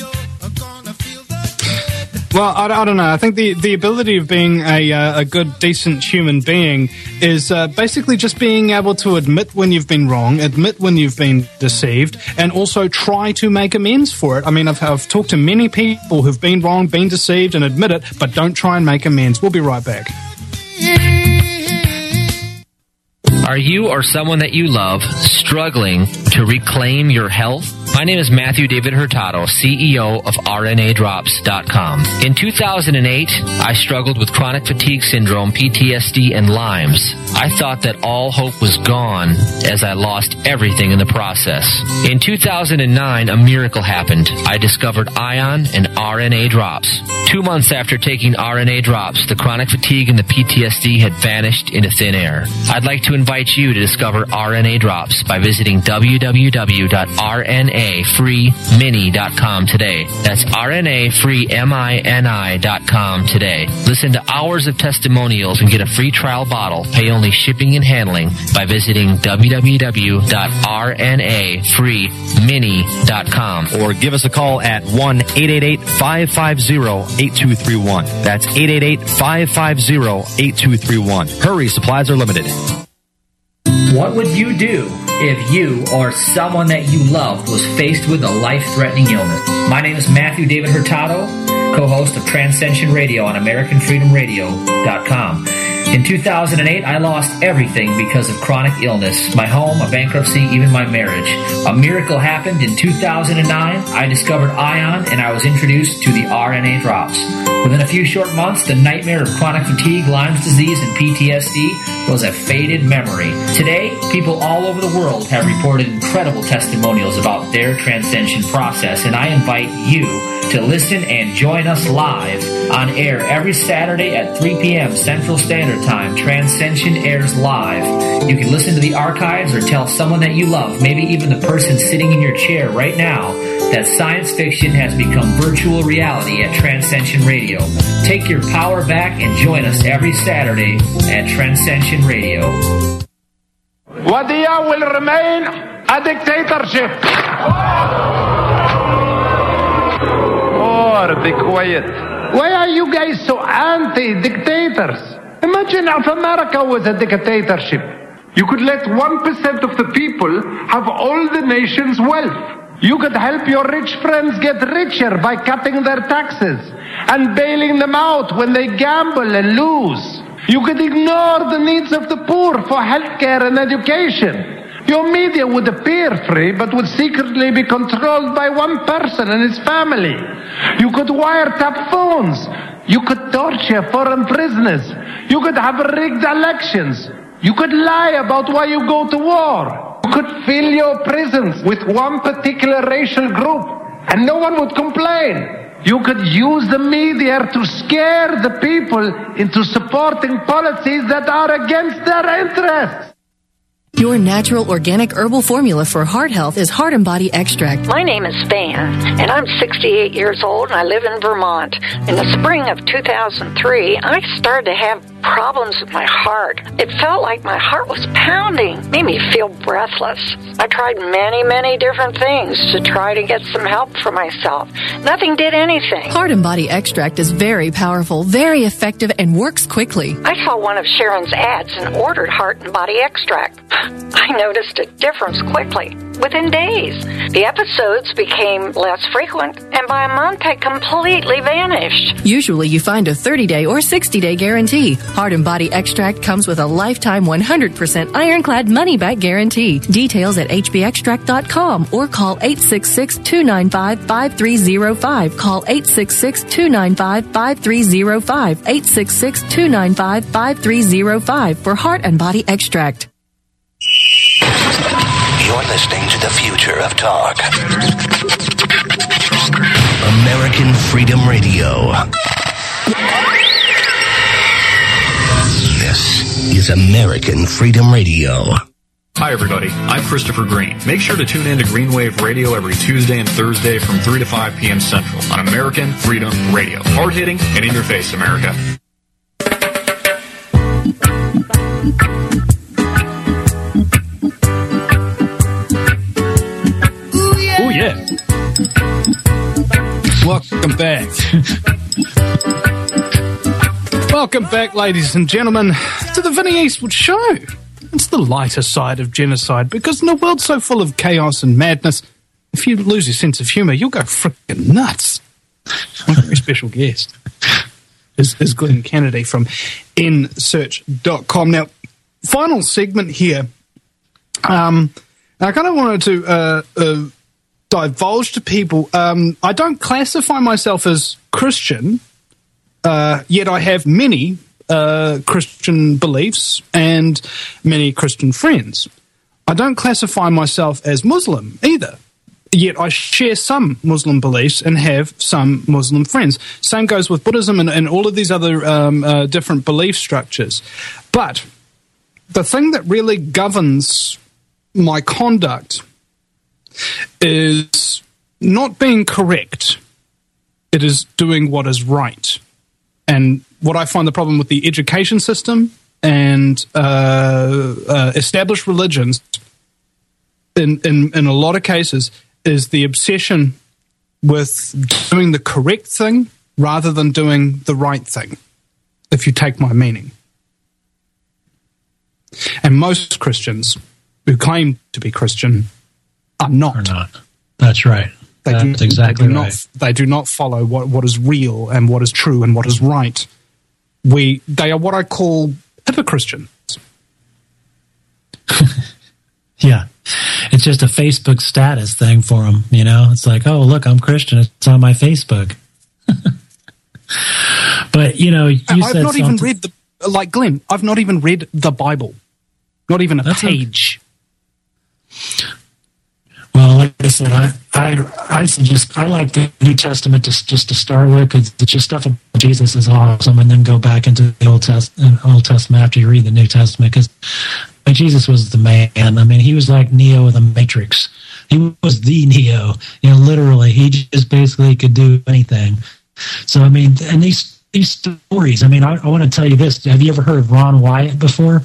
Well, I, I don't know. I think the, the ability of being a uh, a good, decent human being is uh, basically just being able to admit when you've been wrong, admit when you've been deceived, and also try to make amends for it. I mean, I've, I've talked to many people who've been wrong, been deceived, and admit it, but don't try and make amends. We'll be right back. Are you or someone that you love struggling to reclaim your health? My name is Matthew David Hurtado, C E O of R N A drops dot com. In two thousand eight, I struggled with chronic fatigue syndrome, P T S D, and Lyme's. I thought that all hope was gone as I lost everything in the process. In two thousand nine, a miracle happened. I discovered Ion and R N A drops. Two months after taking R N A drops, the chronic fatigue and the P T S D had vanished into thin air. I'd like to invite you to discover R N A drops by visiting w w w dot r n a free mini dot com today. That's R N A free mini dot com today. Listen to hours of testimonials and get a free trial bottle. Pay only shipping and handling by visiting w w w dot r n a free mini dot com. Or give us a call at one eight eight eight, five five zero, eight two three one. That's eight eight eight, five five zero, eight two three one. Hurry, supplies are limited. What would you do if you or someone that you loved was faced with a life-threatening illness? My name is Matthew David Hurtado, co-host of Transcension Radio on American Freedom Radio dot com. In two thousand eight, I lost everything because of chronic illness. My home, a bankruptcy, even my marriage. A miracle happened in two thousand nine. I discovered Ion and I was introduced to the R N A drops. Within a few short months, the nightmare of chronic fatigue, Lyme's disease, and P T S D was a faded memory. Today, people all over the world have reported incredible testimonials about their transcension process, and I invite you to listen and join us live on air every Saturday at three p.m. Central Standard Time. Transcension airs live. You can listen to the archives or tell someone that you love, maybe even the person sitting in your chair right now, that science fiction has become virtual reality at Transcension Radio. Take your power back and join us every Saturday at Transcension Radio. Wadiya will remain a dictatorship. Oh, be quiet. Why are you guys so anti-dictators? Imagine if America was a dictatorship. You could let one percent of the people have all the nation's wealth. You could help your rich friends get richer by cutting their taxes and bailing them out when they gamble and lose. You could ignore the needs of the poor for healthcare and education. Your media would appear free, but would secretly be controlled by one person and his family. You could wiretap phones. You could torture foreign prisoners. You could have rigged elections. You could lie about why you go to war. You could fill your prisons with one particular racial group, and no one would complain. You could use the media to scare the people into supporting policies that are against their interests. Your natural organic herbal formula for heart health is Heart and Body Extract. My name is Van, and I'm sixty-eight years old, and I live in Vermont. In the spring of two thousand three, I started to have problems with my heart. It felt like my heart was pounding, made me feel breathless. I tried many, many different things to try to get some help for myself. Nothing did anything. Heart and Body Extract is very powerful, very effective, and works quickly. I saw one of Sharon's ads and ordered Heart and Body Extract. I noticed a difference quickly, within days. The episodes became less frequent, and by a month had completely vanished. Usually you find a thirty-day or sixty-day guarantee. Heart and Body Extract comes with a lifetime one hundred percent ironclad money-back guarantee. Details at h b extract dot com or call eight six six, two nine five, five three zero five. Call eight six six, two nine five, five three zero five. eight six six, two nine five, five three zero five for Heart and Body Extract. You're listening to the future of talk. American Freedom Radio. This is American Freedom Radio. Hi, everybody. I'm Christopher Green. Make sure to tune in to Green Wave Radio every Tuesday and Thursday from three to five p.m. Central on American Freedom Radio. Hard-hitting and in your face, America. Oh, yeah. Welcome back. Welcome back, ladies and gentlemen, to the Vinnie Eastwood Show. It's the lighter side of genocide, because in a world so full of chaos and madness, if you lose your sense of humour, you'll go frickin' nuts. My very special guest is, is Glenn Kennedy from N search dot com. Now, final segment here. Um, I kind of wanted to uh, uh, divulge to people. Um, I don't classify myself as Christian, uh, yet I have many uh, Christian beliefs and many Christian friends. I don't classify myself as Muslim either, yet I share some Muslim beliefs and have some Muslim friends. Same goes with Buddhism and, and all of these other um, uh, different belief structures. But the thing that really governs my conduct is not being correct. It is doing what is right. And what I find the problem with the education system and uh, uh, established religions in, in, in a lot of cases is the obsession with doing the correct thing rather than doing the right thing, if you take my meaning. And most Christians who claim to be Christian are not. Are not. That's right. They That's do, exactly they do right. Not, they do not follow what, what is real and what is true and what is right. We they are what I call ever Christians. Yeah. It's just a Facebook status thing for them, you know? It's like, oh, look, I'm Christian. It's on my Facebook. But, you know, you I've said not even something- read the, like Glenn, I've not even read the Bible. Not even a That's page. Well, like I said, I, I, I suggest, I like the New Testament just, just to start with, because the just stuff about Jesus is awesome, and then go back into the Old, Test, Old Testament after you read the New Testament, because I mean, Jesus was the man. I mean, he was like Neo of the Matrix. He was the Neo, you know, literally. He just basically could do anything. So, I mean, and these these stories, I mean, I, I want to tell you this. Have you ever heard of Ron Wyatt before?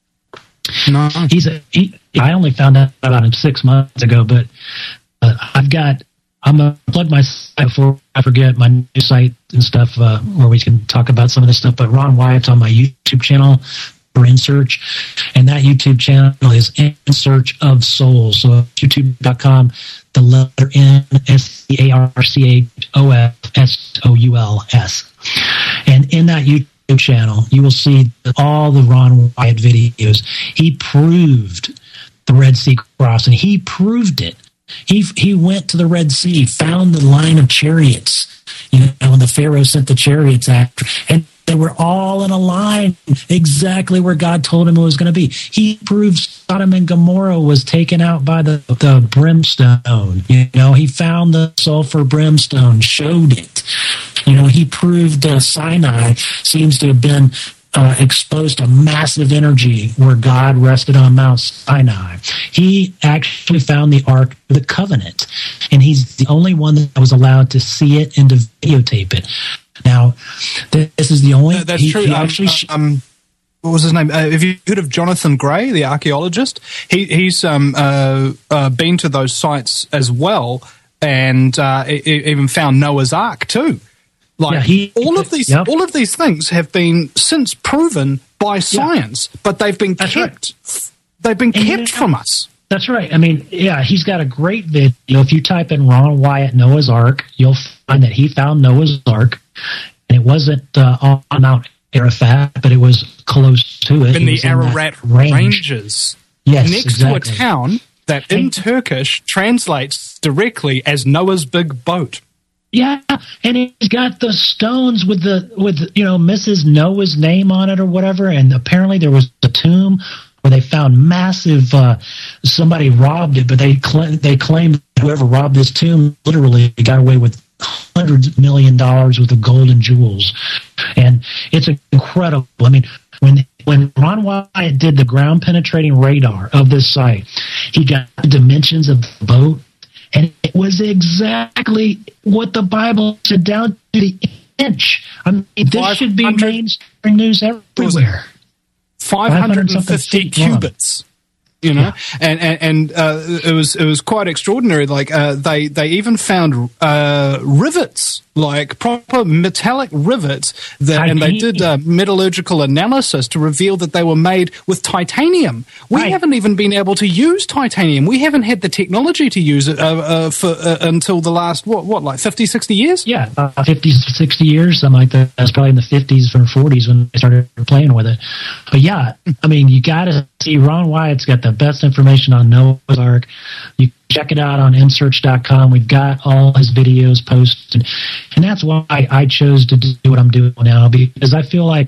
No. He's a, he, I only found out about him six months ago, but uh, I've got, I'm going to plug my site before I forget, my new site and stuff, uh, where we can talk about some of this stuff. But Ron Wyatt's on my YouTube channel for In Search, and that YouTube channel is In Search of Souls. So youtube dot com, the letter N, S C A R C H O F S O U L S. And in that YouTube channel, you will see all the Ron Wyatt videos. He proved the Red Sea crossing. He proved it. He he went to the Red Sea, found the line of chariots, you know, and the Pharaoh sent the chariots after, and they were all in a line exactly where God told him it was going to be. He proved Sodom and Gomorrah was taken out by the, the brimstone. You know, he found the sulfur brimstone, showed it. You know, he proved uh, Sinai seems to have been uh, exposed to massive energy where God rested on Mount Sinai. He actually found the Ark of the Covenant, and he's the only one that was allowed to see it and to videotape it. Now, this is the only... Uh, that's he, true. He um, actually um, what was his name? Uh, have you heard of Jonathan Gray, the archaeologist? He, he's um, uh, uh, been to those sites as well, and uh, e- even found Noah's Ark too. Like Yeah, he- all of these, yep. all of these things have been since proven by science, but they've been That's kept. They've been And kept you know- from us. That's right. I mean, yeah, he's got a great video. If you type in Ron Wyatt Noah's Ark, you'll find that he found Noah's Ark, and it wasn't uh, on Mount Arafat, but it was close to it. In It the was that Ararat range. Ranges, Yes, next exactly. to a town that in Turkish translates directly as Noah's Big Boat. Yeah, and he's got the stones with the with you know Missus Noah's name on it or whatever, and apparently there was a tomb where they found massive. Uh, somebody robbed it, but they cl- they claimed whoever robbed this tomb literally got away with hundreds of million dollars worth of gold and jewels, and it's incredible. I mean, when when Ron Wyatt did the ground penetrating radar of this site, he got the dimensions of the boat. And it was exactly what the Bible said down to the inch. I mean, this should be mainstream news everywhere. five hundred fifty feet long. cubits. You know, and and, and uh, it was it was quite extraordinary. Like uh, they they even found uh, rivets, like proper metallic rivets, that, and they did uh, metallurgical analysis to reveal that they were made with titanium. We Right. haven't even been able to use titanium. We haven't had the technology to use it uh, uh, for uh, until the last what what like fifty, sixty years. Yeah, uh, fifty, sixty years, something like that. That's probably in the fifties or forties when they started playing with it. But yeah, I mean, you got to see Ron Wyatt's got the best information on Noah's Ark. You check it out on in search dot com. We've got all his videos posted. And that's why I chose to do what I'm doing now, because I feel like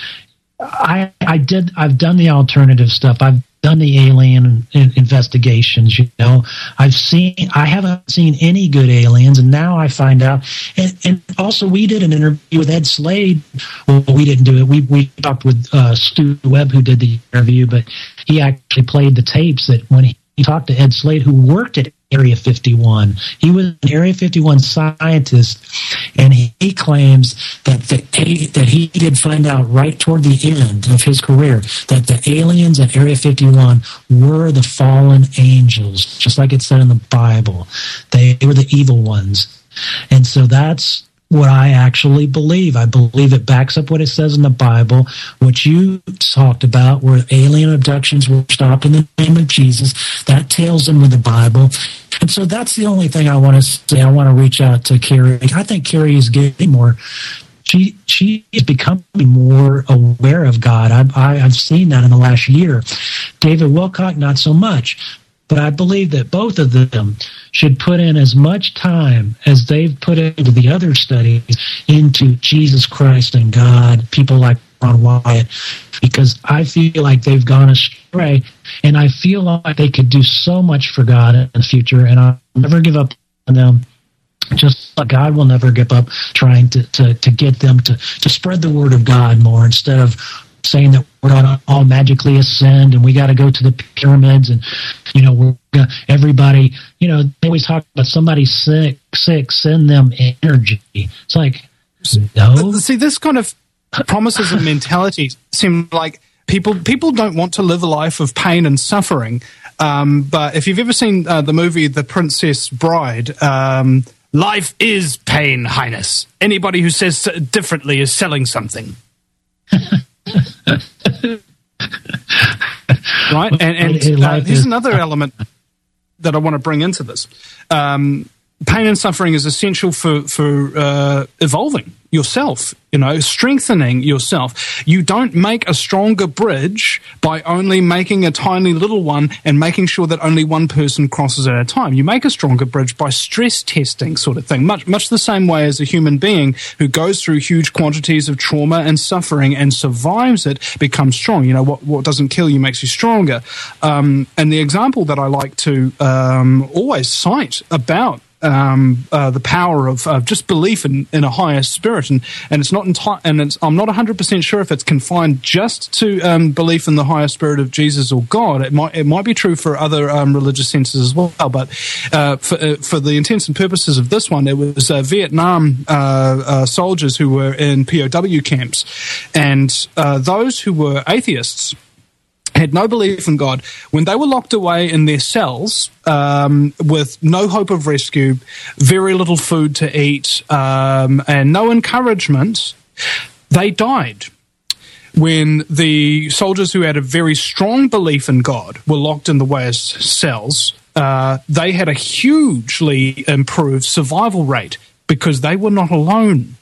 I I did I've done the alternative stuff. I've done the alien investigations, you know. I've seen I haven't seen any good aliens, and now I find out. And, and also, we did an interview with Ed Slade. Well, we didn't do it. We we talked with uh, Stu Webb, who did the interview, but he actually played the tapes that when he, he talked to Ed Slade, who worked at Area fifty-one. He was an Area fifty-one scientist, and he, he claims that the, that he did find out right toward the end of his career that the aliens at Area fifty-one were the fallen angels, just like it said in the Bible. They were the evil ones. And so that's what I actually believe. I believe it backs up what it says in the Bible, what you talked about, where alien abductions were stopped in the name of Jesus. That tails in with the Bible. And so that's the only thing I want to say. I want to reach out to Carrie. I think Carrie is getting more she she is becoming more aware of God. I've, I, I've seen that in the last year. David Wilcock, not so much. But I believe that both of them should put in as much time as they've put into the other studies into Jesus Christ and God, people like Ron Wyatt, because I feel like they've gone astray, and I feel like they could do so much for God in the future, and I'll never give up on them. Just like God will never give up trying to, to, to get them to, to spread the word of God more, instead of saying that we're going to all magically ascend and we got to go to the pyramids and, you know, we're gonna, everybody, you know, they always talk about somebody sick, sick, send them energy. It's like, no. See, this kind of promises and mentality seem like people people don't want to live a life of pain and suffering. Um, but if you've ever seen uh, the movie The Princess Bride, um, life is pain, Highness. Anybody who says differently is selling something. Right, and, and uh, here's another element that I want to bring into this. Um, pain and suffering is essential for for uh, evolving yourself, you know, strengthening yourself. You don't make a stronger bridge by only making a tiny little one and making sure that only one person crosses at a time. You make a stronger bridge by stress testing, sort of thing, much much the same way as a human being who goes through huge quantities of trauma and suffering and survives it becomes strong. You know, what, what doesn't kill you makes you stronger. Um, and the example that I like to um, always cite about Um, uh, the power of uh, just belief in, in a higher spirit, and, and it's not enti- and it's, I'm not one hundred percent sure if it's confined just to um, belief in the higher spirit of Jesus or God. It might it might be true for other um, religious senses as well, but uh, for uh, for the intents and purposes of this one, it was uh, Vietnam uh, uh, soldiers who were in P O W camps, and uh, those who were atheists had no belief in God. When they were locked away in their cells um, with no hope of rescue, very little food to eat, um, and no encouragement, they died. When the soldiers who had a very strong belief in God were locked in the West cells, uh, they had a hugely improved survival rate because they were not alone.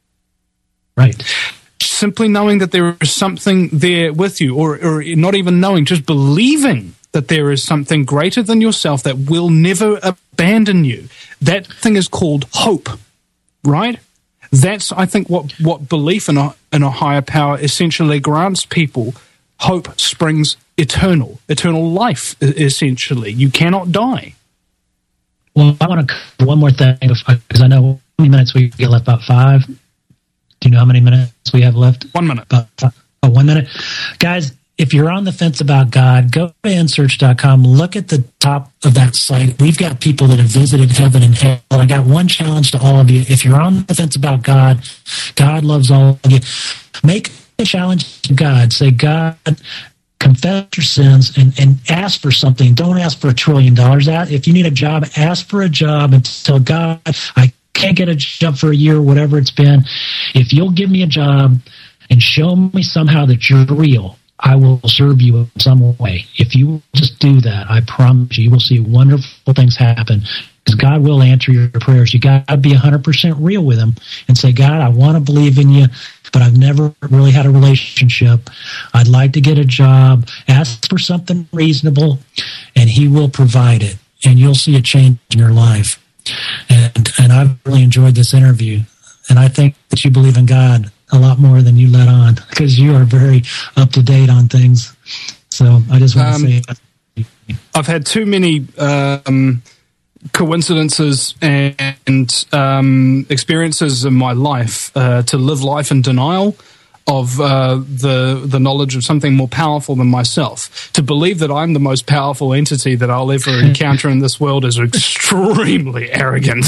Right. Simply knowing that there is something there with you, or, or not even knowing, just believing that there is something greater than yourself that will never abandon you. That thing is called hope, right? That's, I think, what, what belief in a, in a higher power essentially grants people. Hope springs eternal, eternal life, essentially. You cannot die. Well, I want to cover one more thing, because I know how many minutes we get left, about five. Do you know how many minutes we have left? One minute. About five, oh, one minute. Guys, if you're on the fence about God, go to N search dot com. Look at the top of that site. We've got people that have visited heaven and hell. I got one challenge to all of you. If you're on the fence about God, God loves all of you. Make a challenge to God. Say, God, confess your sins and, and ask for something. Don't ask for a trillion dollars. If you need a job, ask for a job and tell God, I can't get a job for a year, whatever it's been. If you'll give me a job and show me somehow that you're real, I will serve you in some way. If you just do that, I promise you, you will see wonderful things happen, because God will answer your prayers. You got to be one hundred percent real with Him and say, God, I want to believe in you, but I've never really had a relationship. I'd like to get a job. Ask for something reasonable, and He will provide it, and you'll see a change in your life. And and I've really enjoyed this interview, and I think that you believe in God a lot more than you let on, because you are very up to date on things. So I just want um, to say, I've had too many um, coincidences and um, experiences in my life uh, to live life in denial of uh, the the knowledge of something more powerful than myself. To believe that I'm the most powerful entity that I'll ever encounter in this world is extremely arrogant,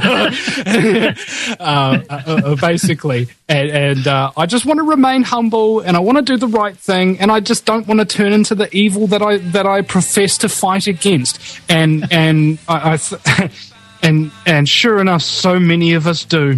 uh, uh, basically. And, and uh, I just want to remain humble, and I want to do the right thing, and I just don't want to turn into the evil that I that I profess to fight against. And and I, I th- and and sure enough, so many of us do.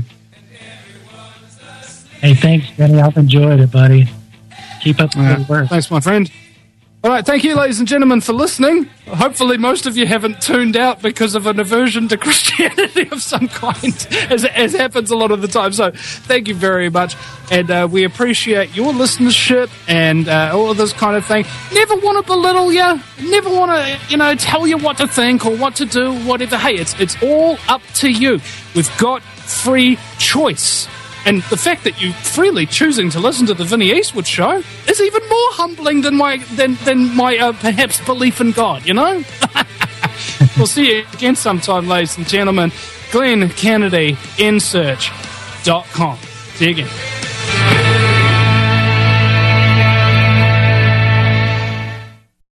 Hey, thanks, Benny. I've enjoyed it, buddy. Keep up the uh, good work. Thanks, my friend. All right, thank you, ladies and gentlemen, for listening. Hopefully most of you haven't tuned out because of an aversion to Christianity of some kind, as, as happens a lot of the time. So thank you very much, and uh, we appreciate your listenership and uh, all of this kind of thing. Never want to belittle you, never want to, you know, tell you what to think or what to do, whatever. Hey, it's it's all up to you. We've got free choice. And the fact that you freely choosing to listen to the Vinnie Eastwood Show is even more humbling than my than than my uh, perhaps belief in God. You know. We'll see you again sometime, ladies and gentlemen. Glenn Kennedy, N search dot com. See you again.